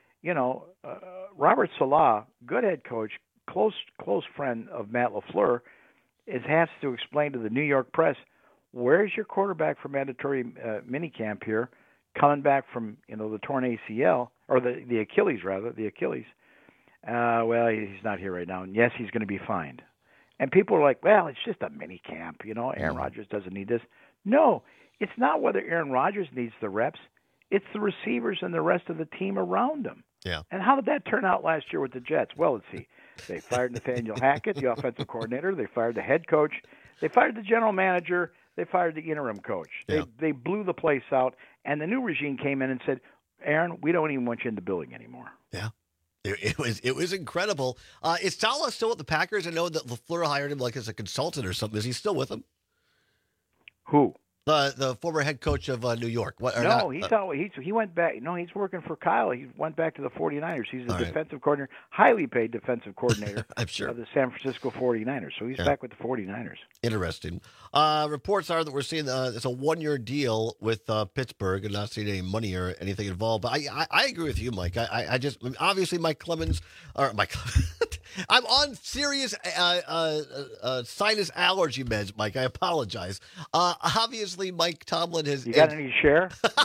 Robert Saleh, good head coach, close friend of Matt LaFleur, has to explain to the New York press, where's your quarterback for mandatory minicamp here, coming back from the torn ACL, or the Achilles rather, the Achilles. Well, he's not here right now, and yes, he's going to be fined. And people are like, well, it's just a minicamp, Aaron Rodgers doesn't need this. No, it's not whether Aaron Rodgers needs the reps. It's the receivers and the rest of the team around him. Yeah. And how did that turn out last year with the Jets? Well, let's see. They fired Nathaniel Hackett, the offensive coordinator. They fired the head coach. They fired the general manager. They fired the interim coach. Yeah. They blew the place out. And the new regime came in and said, Aaron, we don't even want you in the building anymore. Yeah. It was incredible. Is Saleh still with the Packers? I know that LaFleur hired him like as a consultant or something. Is he still with them? Who? The former head coach of New York. He went back. No, he's working for Kyle. He went back to the 49ers. He's a defensive coordinator, highly paid defensive coordinator I'm sure. of the San Francisco 49ers. So he's back with the 49ers. Interesting. Reports are that we're seeing it's a 1-year deal with Pittsburgh and not seeing any money or anything involved. But I agree with you, Mike. I just obviously Mike Clemens. I'm on serious sinus allergy meds, Mike. I apologize. Obviously, Mike Tomlin has. You got any to share?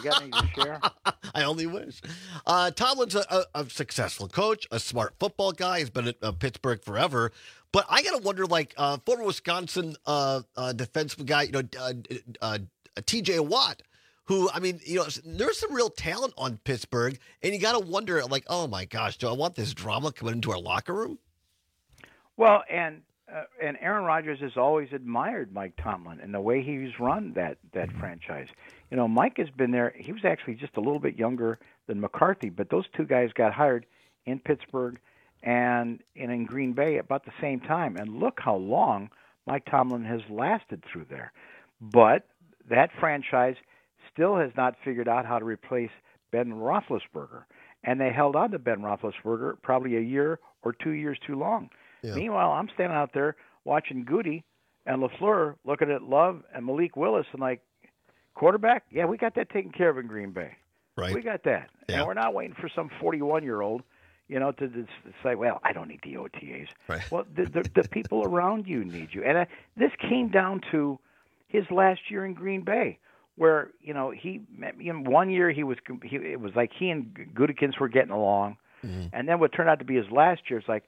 I only wish. Tomlin's a successful coach, a smart football guy. He's been at Pittsburgh forever. But I got to wonder, former Wisconsin defensive guy, T.J. Watt, who, I mean, there's some real talent on Pittsburgh, and you got to wonder, like, oh my gosh, do I want this drama coming into our locker room? Well, and Aaron Rodgers has always admired Mike Tomlin and the way he's run that franchise. Mike has been there. He was actually just a little bit younger than McCarthy, but those two guys got hired in Pittsburgh and in Green Bay about the same time. And look how long Mike Tomlin has lasted through there. But that franchise still has not figured out how to replace Ben Roethlisberger. And they held on to Ben Roethlisberger probably a year or 2 years too long. Yeah. Meanwhile, I'm standing out there watching Goody and LaFleur looking at Love and Malik Willis and like, quarterback? Yeah, we got that taken care of in Green Bay. Right. We got that. Yeah. And we're not waiting for some 41-year-old, to say, well, I don't need the OTAs. Right. Well, the people around you need you. And this came down to his last year in Green Bay, where, he 1 year it was like he and Gutekunst were getting along. Mm-hmm. And then what turned out to be his last year, it's like,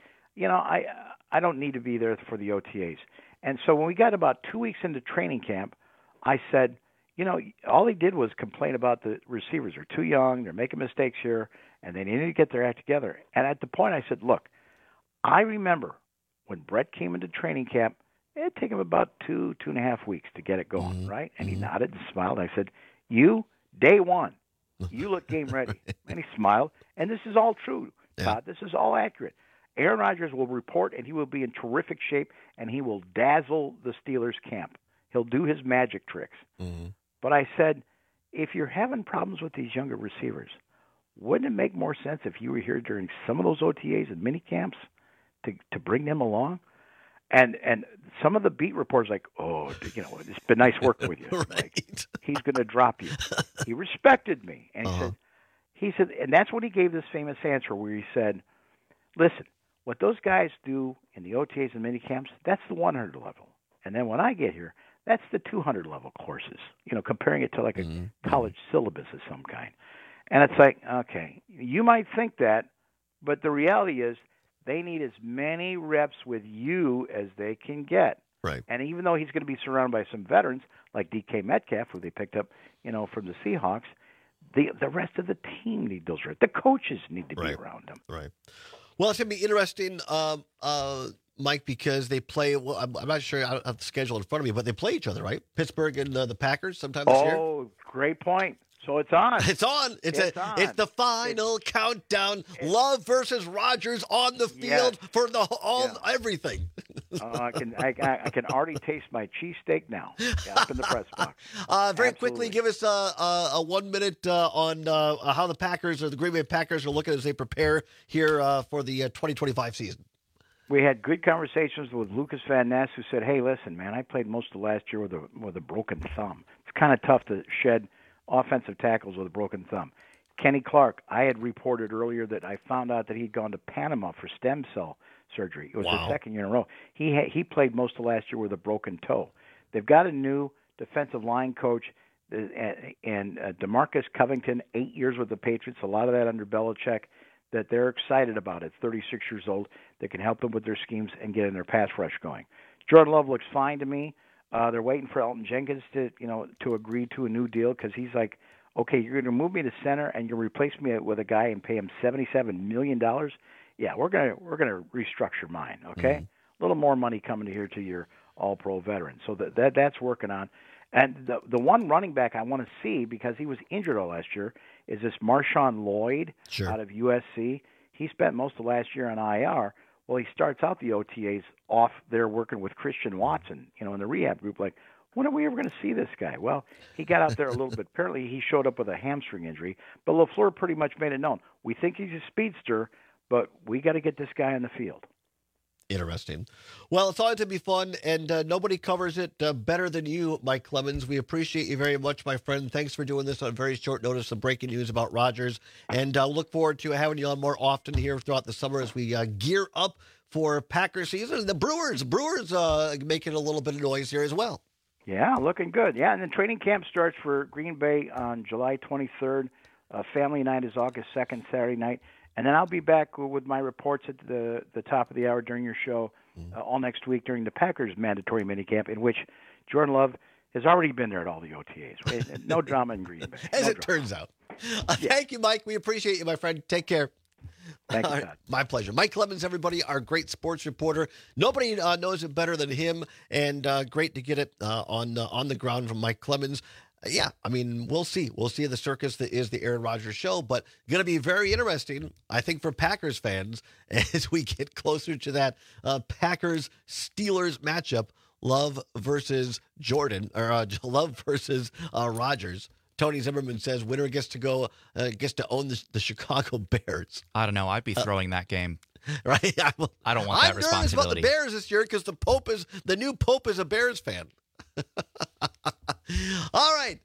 I don't need to be there for the OTAs. And so when we got about 2 weeks into training camp, I said, all he did was complain about the receivers. They're too young, they're making mistakes here, and they need to get their act together. And at the point I said, look, I remember when Brett came into training camp, it took him about 2.5 weeks to get it going, mm-hmm. right? And he nodded and smiled. I said, you, day one, you look game ready. And he smiled. And this is all true, Todd. Yeah. This is all accurate. Aaron Rodgers will report, and he will be in terrific shape, and he will dazzle the Steelers camp. He'll do his magic tricks. Mm-hmm. But I said, if you're having problems with these younger receivers, wouldn't it make more sense if you were here during some of those OTAs and mini camps to bring them along? And some of the beat reporters like, oh, it's been nice working with you. Right. Like, he's going to drop you. He respected me. And he said, and that's when he gave this famous answer where he said, listen, what those guys do in the OTAs and mini camps, that's the 100 level. And then when I get here, that's the 200 level courses, comparing it to like a college syllabus of some kind. And it's like, okay, you might think that, but the reality is they need as many reps with you as they can get. Right. And even though he's going to be surrounded by some veterans like DK Metcalf, who they picked up, from the Seahawks, the rest of the team need those reps. The coaches need to be around him. Right. Well, it's going to be interesting, Mike, because they play. Well, I'm not sure I don't have the schedule in front of me, but they play each other, right? Pittsburgh and the Packers sometime this year. Oh, great point. So it's on. It's on. It's the final countdown. Love versus Rodgers on the field for everything. I can already taste my cheesesteak now. Up in the press box. Very quickly, give us a 1 minute on how the Packers or the Green Bay Packers are looking as they prepare here for the 2025 season. We had good conversations with Lucas Van Ness, who said, hey, listen, man, I played most of last year with a broken thumb. It's kind of tough to shed offensive tackles with a broken thumb. Kenny Clark, I had reported earlier that I found out that he'd gone to Panama for stem cell surgery. It was the second year in a row. He played most of last year with a broken toe. They've got a new defensive line coach, and DeMarcus Covington, 8 years with the Patriots, a lot of that under Belichick, that they're excited about. It's 36 years old. That can help them with their schemes and get in their pass rush going. Jordan Love looks fine to me. They're waiting for Elton Jenkins to agree to a new deal because he's like, okay, you're going to move me to center and you'll replace me with a guy and pay him $77 million. Yeah, we're gonna restructure mine. Okay, a little more money coming here to your All-Pro veteran. So that's working on. And the one running back I want to see, because he was injured all last year, is this Marshawn Lloyd out of USC. He spent most of last year on IR. Well, he starts out the OTAs off there working with Christian Watson, in the rehab group. Like, when are we ever going to see this guy? Well, he got out there a little bit. Apparently, he showed up with a hamstring injury. But LaFleur pretty much made it known. We think he's a speedster, but we got to get this guy on the field. Interesting. Well, it's always to be fun, and nobody covers it better than you, Mike Clemens. We appreciate you very much, my friend. Thanks for doing this on very short notice, some breaking news about Rodgers, and look forward to having you on more often here throughout the summer as we gear up for Packer season. And the Brewers making a little bit of noise here as well. Yeah, looking good. Yeah, and then training camp starts for Green Bay on July 23rd. Family night is August 2nd, Saturday night. And then I'll be back with my reports at the top of the hour during your show all next week during the Packers mandatory minicamp, in which Jordan Love has already been there at all the OTAs. No drama in Green Bay. As it turns out. Thank you, Mike. We appreciate you, my friend. Take care. Thank you, Todd. My pleasure. Mike Clemens, everybody, our great sports reporter. Nobody knows it better than him, and great to get it on the ground from Mike Clemens. Yeah, I mean, we'll see. We'll see the circus that is the Aaron Rodgers show, but going to be very interesting, I think, for Packers fans as we get closer to that Packers-Steelers matchup, Love versus Jordan, or Love versus Rodgers. Tony Zimmerman says winner gets to own the Chicago Bears. I don't know. I'd be throwing that game. Right? I don't want that responsibility. I'm nervous about the Bears this year because the new Pope is a Bears fan. All right.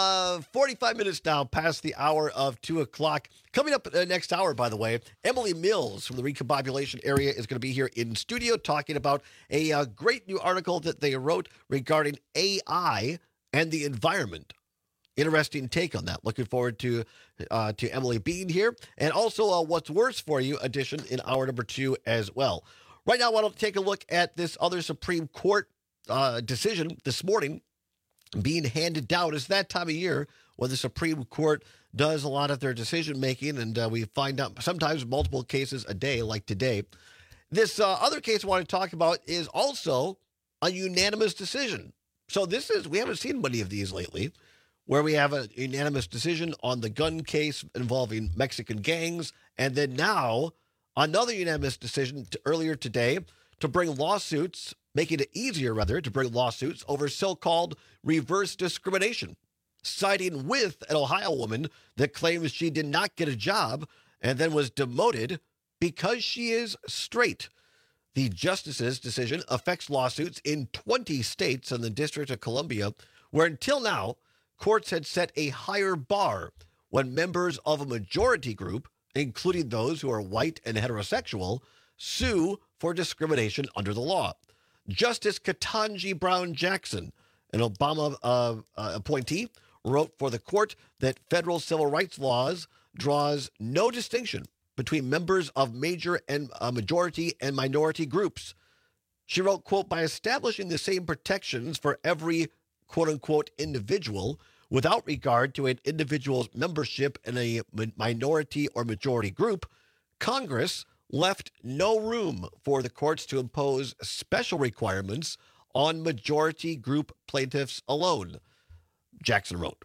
45 minutes now past the hour of 2 o'clock. Coming up next hour, by the way, Emily Mills from the Recombobulation area is going to be here in studio talking about a great new article that they wrote regarding AI and the environment. Interesting take on that. Looking forward to Emily being here. And also What's Worse For You edition in hour number 2 as well. Right now, I want to take a look at this other Supreme Court decision this morning being handed down. It's that time of year when the Supreme Court does a lot of their decision-making, and we find out sometimes multiple cases a day, like today. This other case I want to talk about is also a unanimous decision. So we haven't seen many of these lately, where we have a unanimous decision on the gun case involving Mexican gangs, and then now another unanimous decision earlier today to bring lawsuits, making it easier, rather, to bring lawsuits over so-called reverse discrimination, siding with an Ohio woman that claims she did not get a job and then was demoted because she is straight. The justice's decision affects lawsuits in 20 states and the District of Columbia, where until now, courts had set a higher bar when members of a majority group, including those who are white and heterosexual, sue for discrimination under the law. Justice Ketanji Brown Jackson, an Obama appointee, wrote for the court that federal civil rights laws draws no distinction between members of major and majority and minority groups. She wrote, quote, by establishing the same protections for every quote-unquote individual without regard to an individual's membership in a minority or majority group, Congress left no room for the courts to impose special requirements on majority group plaintiffs alone, Jackson wrote.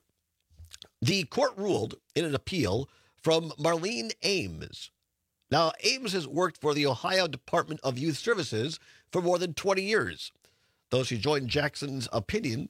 The court ruled in an appeal from Marlene Ames. Now, Ames has worked for the Ohio Department of Youth Services for more than 20 years. Though he joined Jackson's opinion,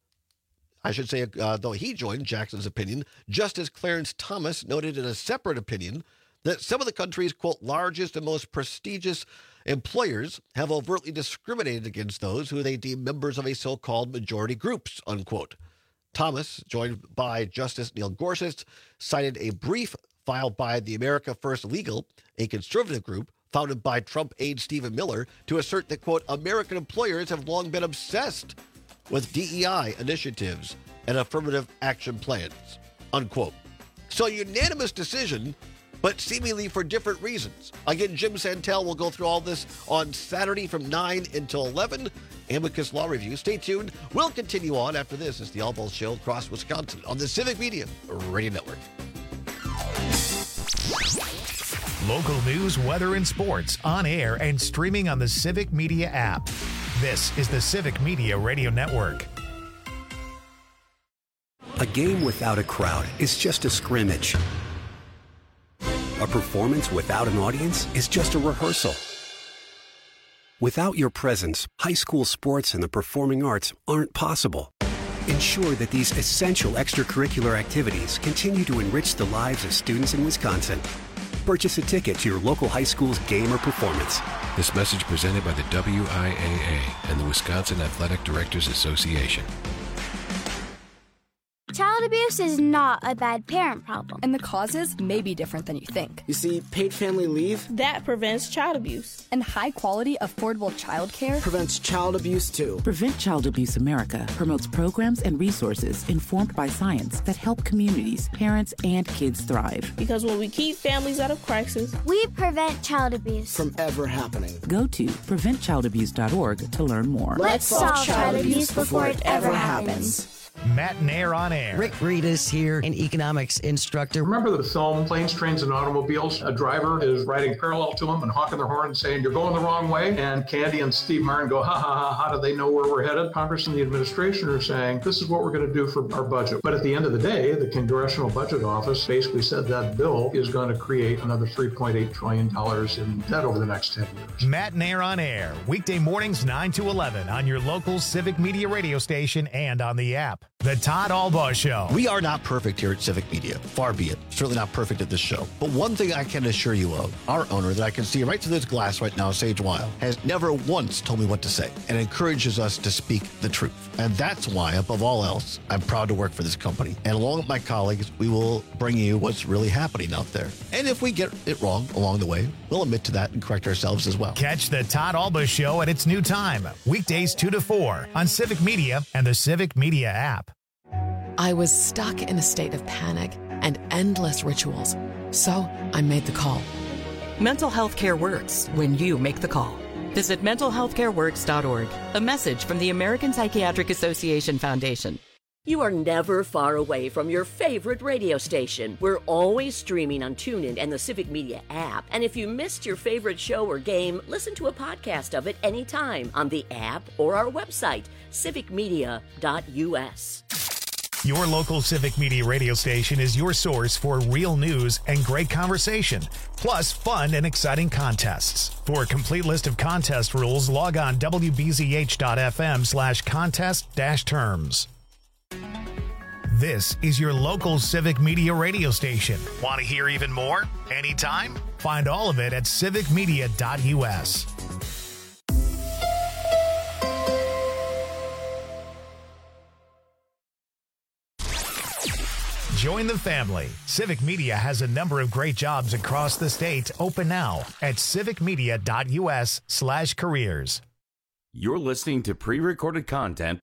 Justice Clarence Thomas noted in a separate opinion that some of the country's, quote, largest and most prestigious employers have overtly discriminated against those who they deem members of a so-called majority groups, unquote. Thomas, joined by Justice Neil Gorsuch, cited a brief filed by the America First Legal, a conservative group founded by Trump aide Stephen Miller, to assert that, quote, American employers have long been obsessed with DEI initiatives and affirmative action plans, unquote. So unanimous decision, but seemingly for different reasons. Again, Jim Santel will go through all this on Saturday from 9 until 11. Amicus Law Review. Stay tuned. We'll continue on after this. It's the All Balls Show across Wisconsin on the Civic Media Radio Network. Local news, weather, and sports on air and streaming on the Civic Media app. This is the Civic Media Radio Network. A game without a crowd is just a scrimmage. A performance without an audience is just a rehearsal. Without your presence, high school sports and the performing arts aren't possible. Ensure that these essential extracurricular activities continue to enrich the lives of students in Wisconsin. Purchase a ticket to your local high school's game or performance. This message presented by the WIAA and the Wisconsin Athletic Directors Association. Child abuse is not a bad parent problem. And the causes may be different than you think. You see, paid family leave, That prevents child abuse. And high-quality, affordable child care prevents child abuse, too. Prevent Child Abuse America promotes programs and resources informed by science that help communities, parents, and kids thrive. Because when we keep families out of crisis, We prevent child abuse. From ever happening. Go to preventchildabuse.org to learn more. Let's solve child abuse before it ever happens. Matt Nair on air. Rick Reedus here, an economics instructor. Remember the film Planes, Trains, and Automobiles? A driver is riding parallel to him and honking their horn and saying, "You're going the wrong way." And Candy and Steve Martin go, "Ha ha ha, how do they know where we're headed?" Congress and the administration are saying, "This is what we're going to do for our budget." But at the end of the day, the Congressional Budget Office basically said that bill is going to create another $3.8 trillion in debt over the next 10 years. Matt Nair on air, weekday mornings 9 to 11 on your local Civic Media radio station and on the app. The Todd Albaugh Show. We are not perfect here at Civic Media. Far be it. Certainly not perfect at this show. But one thing I can assure you of, our owner that I can see right through this glass right now, Sage Weil, has never once told me what to say and encourages us to speak the truth. And that's why, above all else, I'm proud to work for this company. And along with my colleagues, we will bring you what's really happening out there. And if we get it wrong along the way, we'll admit to that and correct ourselves as well. Catch the Todd Albaugh Show at its new time, weekdays 2 to 4 on Civic Media and the Civic Media app. I was stuck in a state of panic and endless rituals, so I made the call. Mental health care works when you make the call. Visit mentalhealthcareworks.org. A message from the American Psychiatric Association Foundation. You are never far away from your favorite radio station. We're always streaming on TuneIn and the Civic Media app. And if you missed your favorite show or game, listen to a podcast of it anytime on the app or our website, civicmedia.us. Your local Civic Media radio station is your source for real news and great conversation, plus fun and exciting contests. For a complete list of contest rules, log on wbzh.fm/contest-terms. This is your local Civic Media radio station. Want to hear even more? Anytime? Find all of it at civicmedia.us. Join the family. Civic Media has a number of great jobs across the state open now at civicmedia.us/careers. You're listening to pre-recorded content.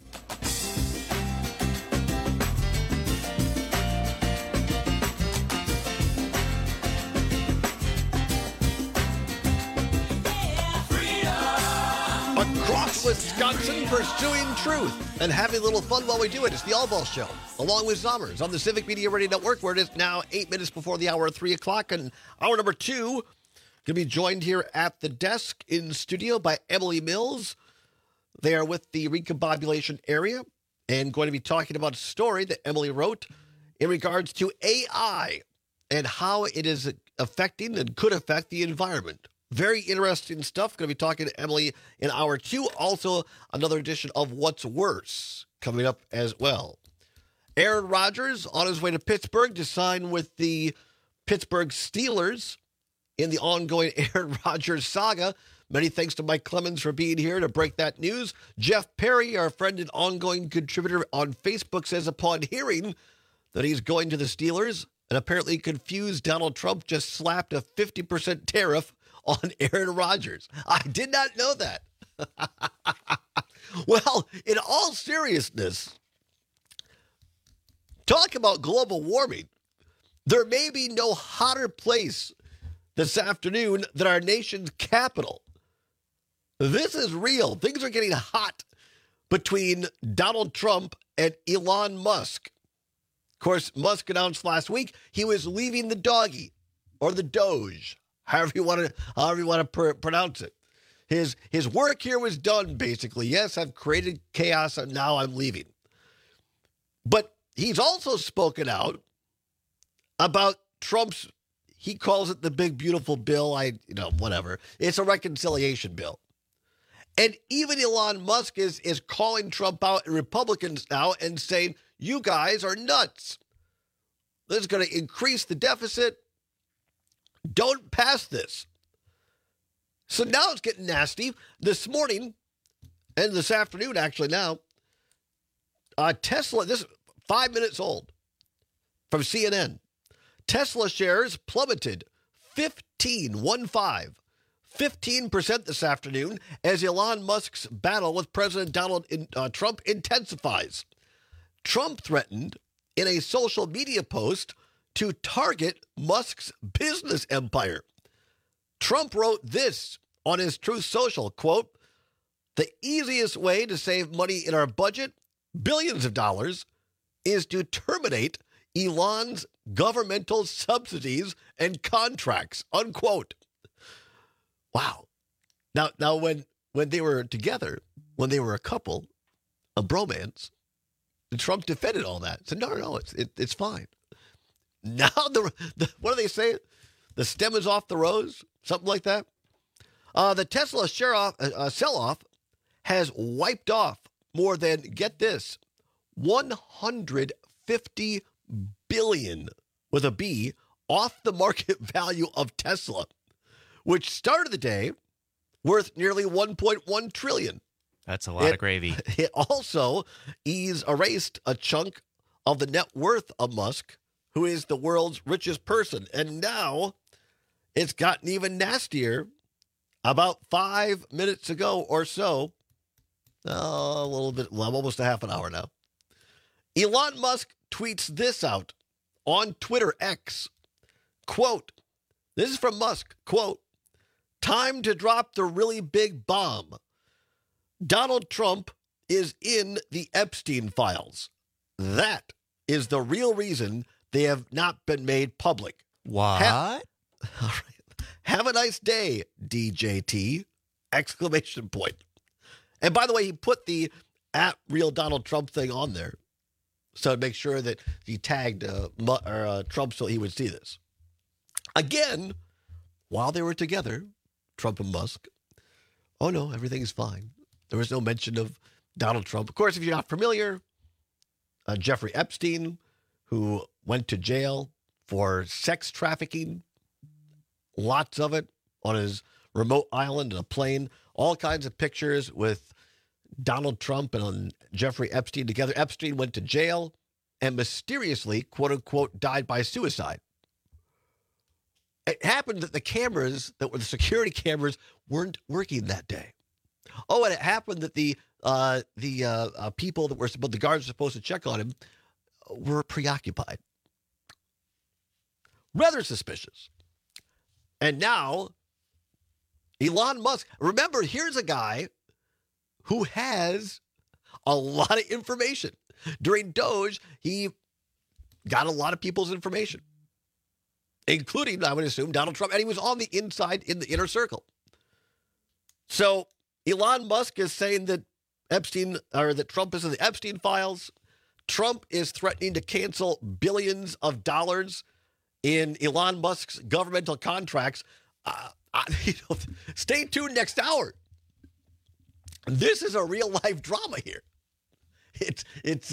Across Wisconsin, pursuing truth and having a little fun while we do it. It's the Albaugh Show, along with Zommers on the Civic Media Radio Network, where it is now 8 minutes before the hour of 3 o'clock. And hour number 2, going to be joined here at the desk in studio by Emily Mills. They are with the Recombobulation area and going to be talking about a story that Emily wrote in regards to AI and how it is affecting and could affect the environment. Very interesting stuff. Going to be talking to Emily in hour 2. Also, another edition of What's Worse coming up as well. Aaron Rodgers on his way to Pittsburgh to sign with the Pittsburgh Steelers in the ongoing Aaron Rodgers saga. Many thanks to Mike Clemens for being here to break that news. Jeff Perry, our friend and ongoing contributor on Facebook, says upon hearing that he's going to the Steelers and apparently confused Donald Trump, just slapped a 50% tariff on Aaron Rodgers. I did not know that. Well, in all seriousness, talk about global warming. There may be no hotter place this afternoon than our nation's capital. This is real. Things are getting hot between Donald Trump and Elon Musk. Of course, Musk announced last week he was leaving the doggy, or the Doge, however you want to pronounce it. His work here was done, basically. Yes, I've created chaos, and now I'm leaving. But he's also spoken out about Trump's, he calls it the big, beautiful bill. Whatever. It's a reconciliation bill. And even Elon Musk is calling Trump out and Republicans now and saying, you guys are nuts. This is going to increase the deficit. Don't pass this. So now it's getting nasty. This morning, and this afternoon actually now, Tesla, 5 minutes old, from CNN. Tesla shares plummeted 15% this afternoon as Elon Musk's battle with President Donald Trump intensifies. Trump threatened in a social media post to target Musk's business empire. Trump wrote this on his Truth Social, quote, "The easiest way to save money in our budget, billions of dollars, is to terminate Elon's governmental subsidies and contracts," unquote. Wow. Now when they were together, when they were a couple, a bromance, Trump defended all that. Said, no, it's fine. Now, what do they say? The stem is off the rose? Something like that? The Tesla sell-off has wiped off more than, get this, 150 billion, with a B, off the market value of Tesla, which started the day worth nearly 1.1 trillion. That's a lot of gravy. It also erased a chunk of the net worth of Musk, who is the world's richest person. And now it's gotten even nastier. About 5 minutes ago or so, a little bit, almost a half an hour now, Elon Musk tweets this out on Twitter X. Quote, this is from Musk, quote, "Time to drop the really big bomb. Donald Trump is in the Epstein files. That is the real reason they have not been made public." What? All right. "Have a nice day, DJT!" Exclamation point. And by the way, he put the @RealDonaldTrump thing on there, so to make sure that he tagged Trump so he would see this. Again, while they were together, Trump and Musk, oh no, everything's fine. There was no mention of Donald Trump. Of course, if you're not familiar, Jeffrey Epstein, who went to jail for sex trafficking, lots of it, on his remote island in a plane, all kinds of pictures with Donald Trump and Jeffrey Epstein together. Epstein went to jail and mysteriously, quote unquote, died by suicide. It happened that the cameras, that were the security cameras, weren't working that day. Oh, and it happened that the people that were the guards were supposed to check on him were preoccupied. Rather suspicious. And now, Elon Musk, remember, here's a guy who has a lot of information. During Doge, he got a lot of people's information, including, I would assume, Donald Trump, and he was on the inside in the inner circle. So Elon Musk is saying that that Trump is in the Epstein files. Trump is threatening to cancel billions of dollars in Elon Musk's governmental contracts. Stay tuned next hour. This is a real life drama here. Get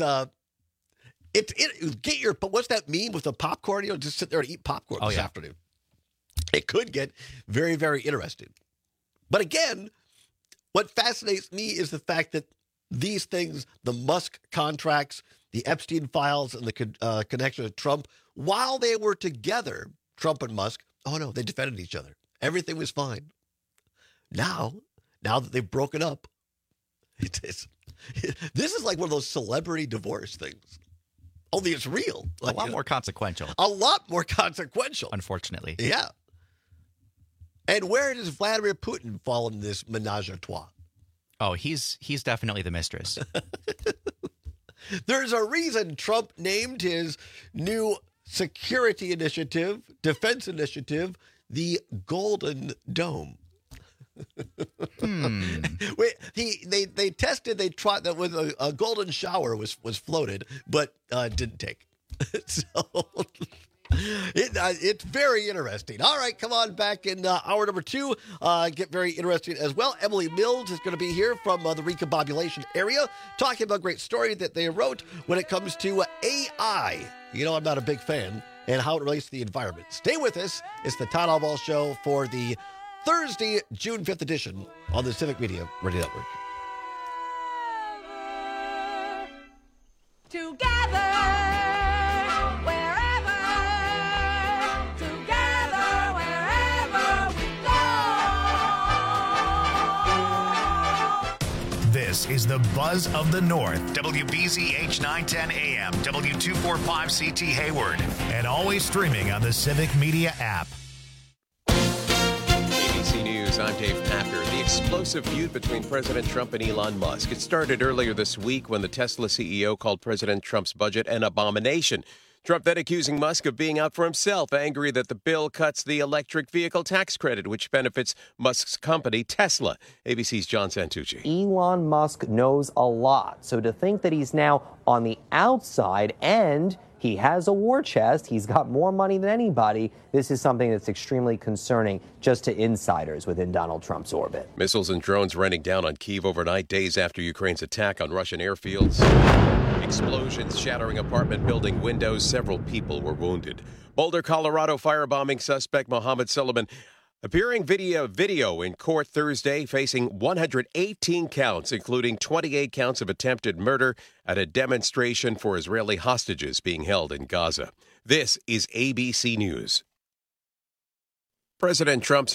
your, what's that meme with the popcorn? Just sit there and eat popcorn this afternoon. It could get very, very interesting. But again, what fascinates me is the fact that these things, the Musk contracts, the Epstein files, and the connection to Trump, while they were together, Trump and Musk, oh no, they defended each other. Everything was fine. Now that they've broken up, this is like one of those celebrity divorce things. Only it's real. A lot more consequential. A lot more consequential. Unfortunately. Yeah. And where does Vladimir Putin fall in this menage a trois? Oh, he's definitely the mistress. There's a reason Trump named his new security initiative, defense initiative, the Golden Dome. Wait, they tested, they tried that with a golden shower was floated, but didn't take. So it's very interesting. All right, come on back in hour number 2. Get very interesting as well. Emily Mills is going to be here from the recombobulation area, talking about a great story that they wrote when it comes to AI. You know, I'm not a big fan, and how it relates to the environment. Stay with us. It's the Todd Albaugh Show for the Thursday, June 5th edition on the Civic Media Radio Network. Together, wherever, together, wherever we go. This is the Buzz of the North. WBZH 910 AM, W245CT Hayward, and always streaming on the Civic Media app. ABC News, I'm Dave Packer. The explosive feud between President Trump and Elon Musk. It started earlier this week when the Tesla CEO called President Trump's budget an abomination. Trump then accusing Musk of being out for himself, angry that the bill cuts the electric vehicle tax credit, which benefits Musk's company, Tesla. ABC's John Santucci. Elon Musk knows a lot, so to think that he's now on the outside and he has a war chest, he's got more money than anybody, this is something that's extremely concerning just to insiders within Donald Trump's orbit. Missiles and drones raining down on Kyiv overnight, days after Ukraine's attack on Russian airfields. Explosions shattering apartment building windows. Several people were wounded. Boulder, Colorado firebombing suspect Mohammed Suleiman appearing video in court Thursday, facing 118 counts, including 28 counts of attempted murder at a demonstration for Israeli hostages being held in Gaza. This is ABC News. President Trump's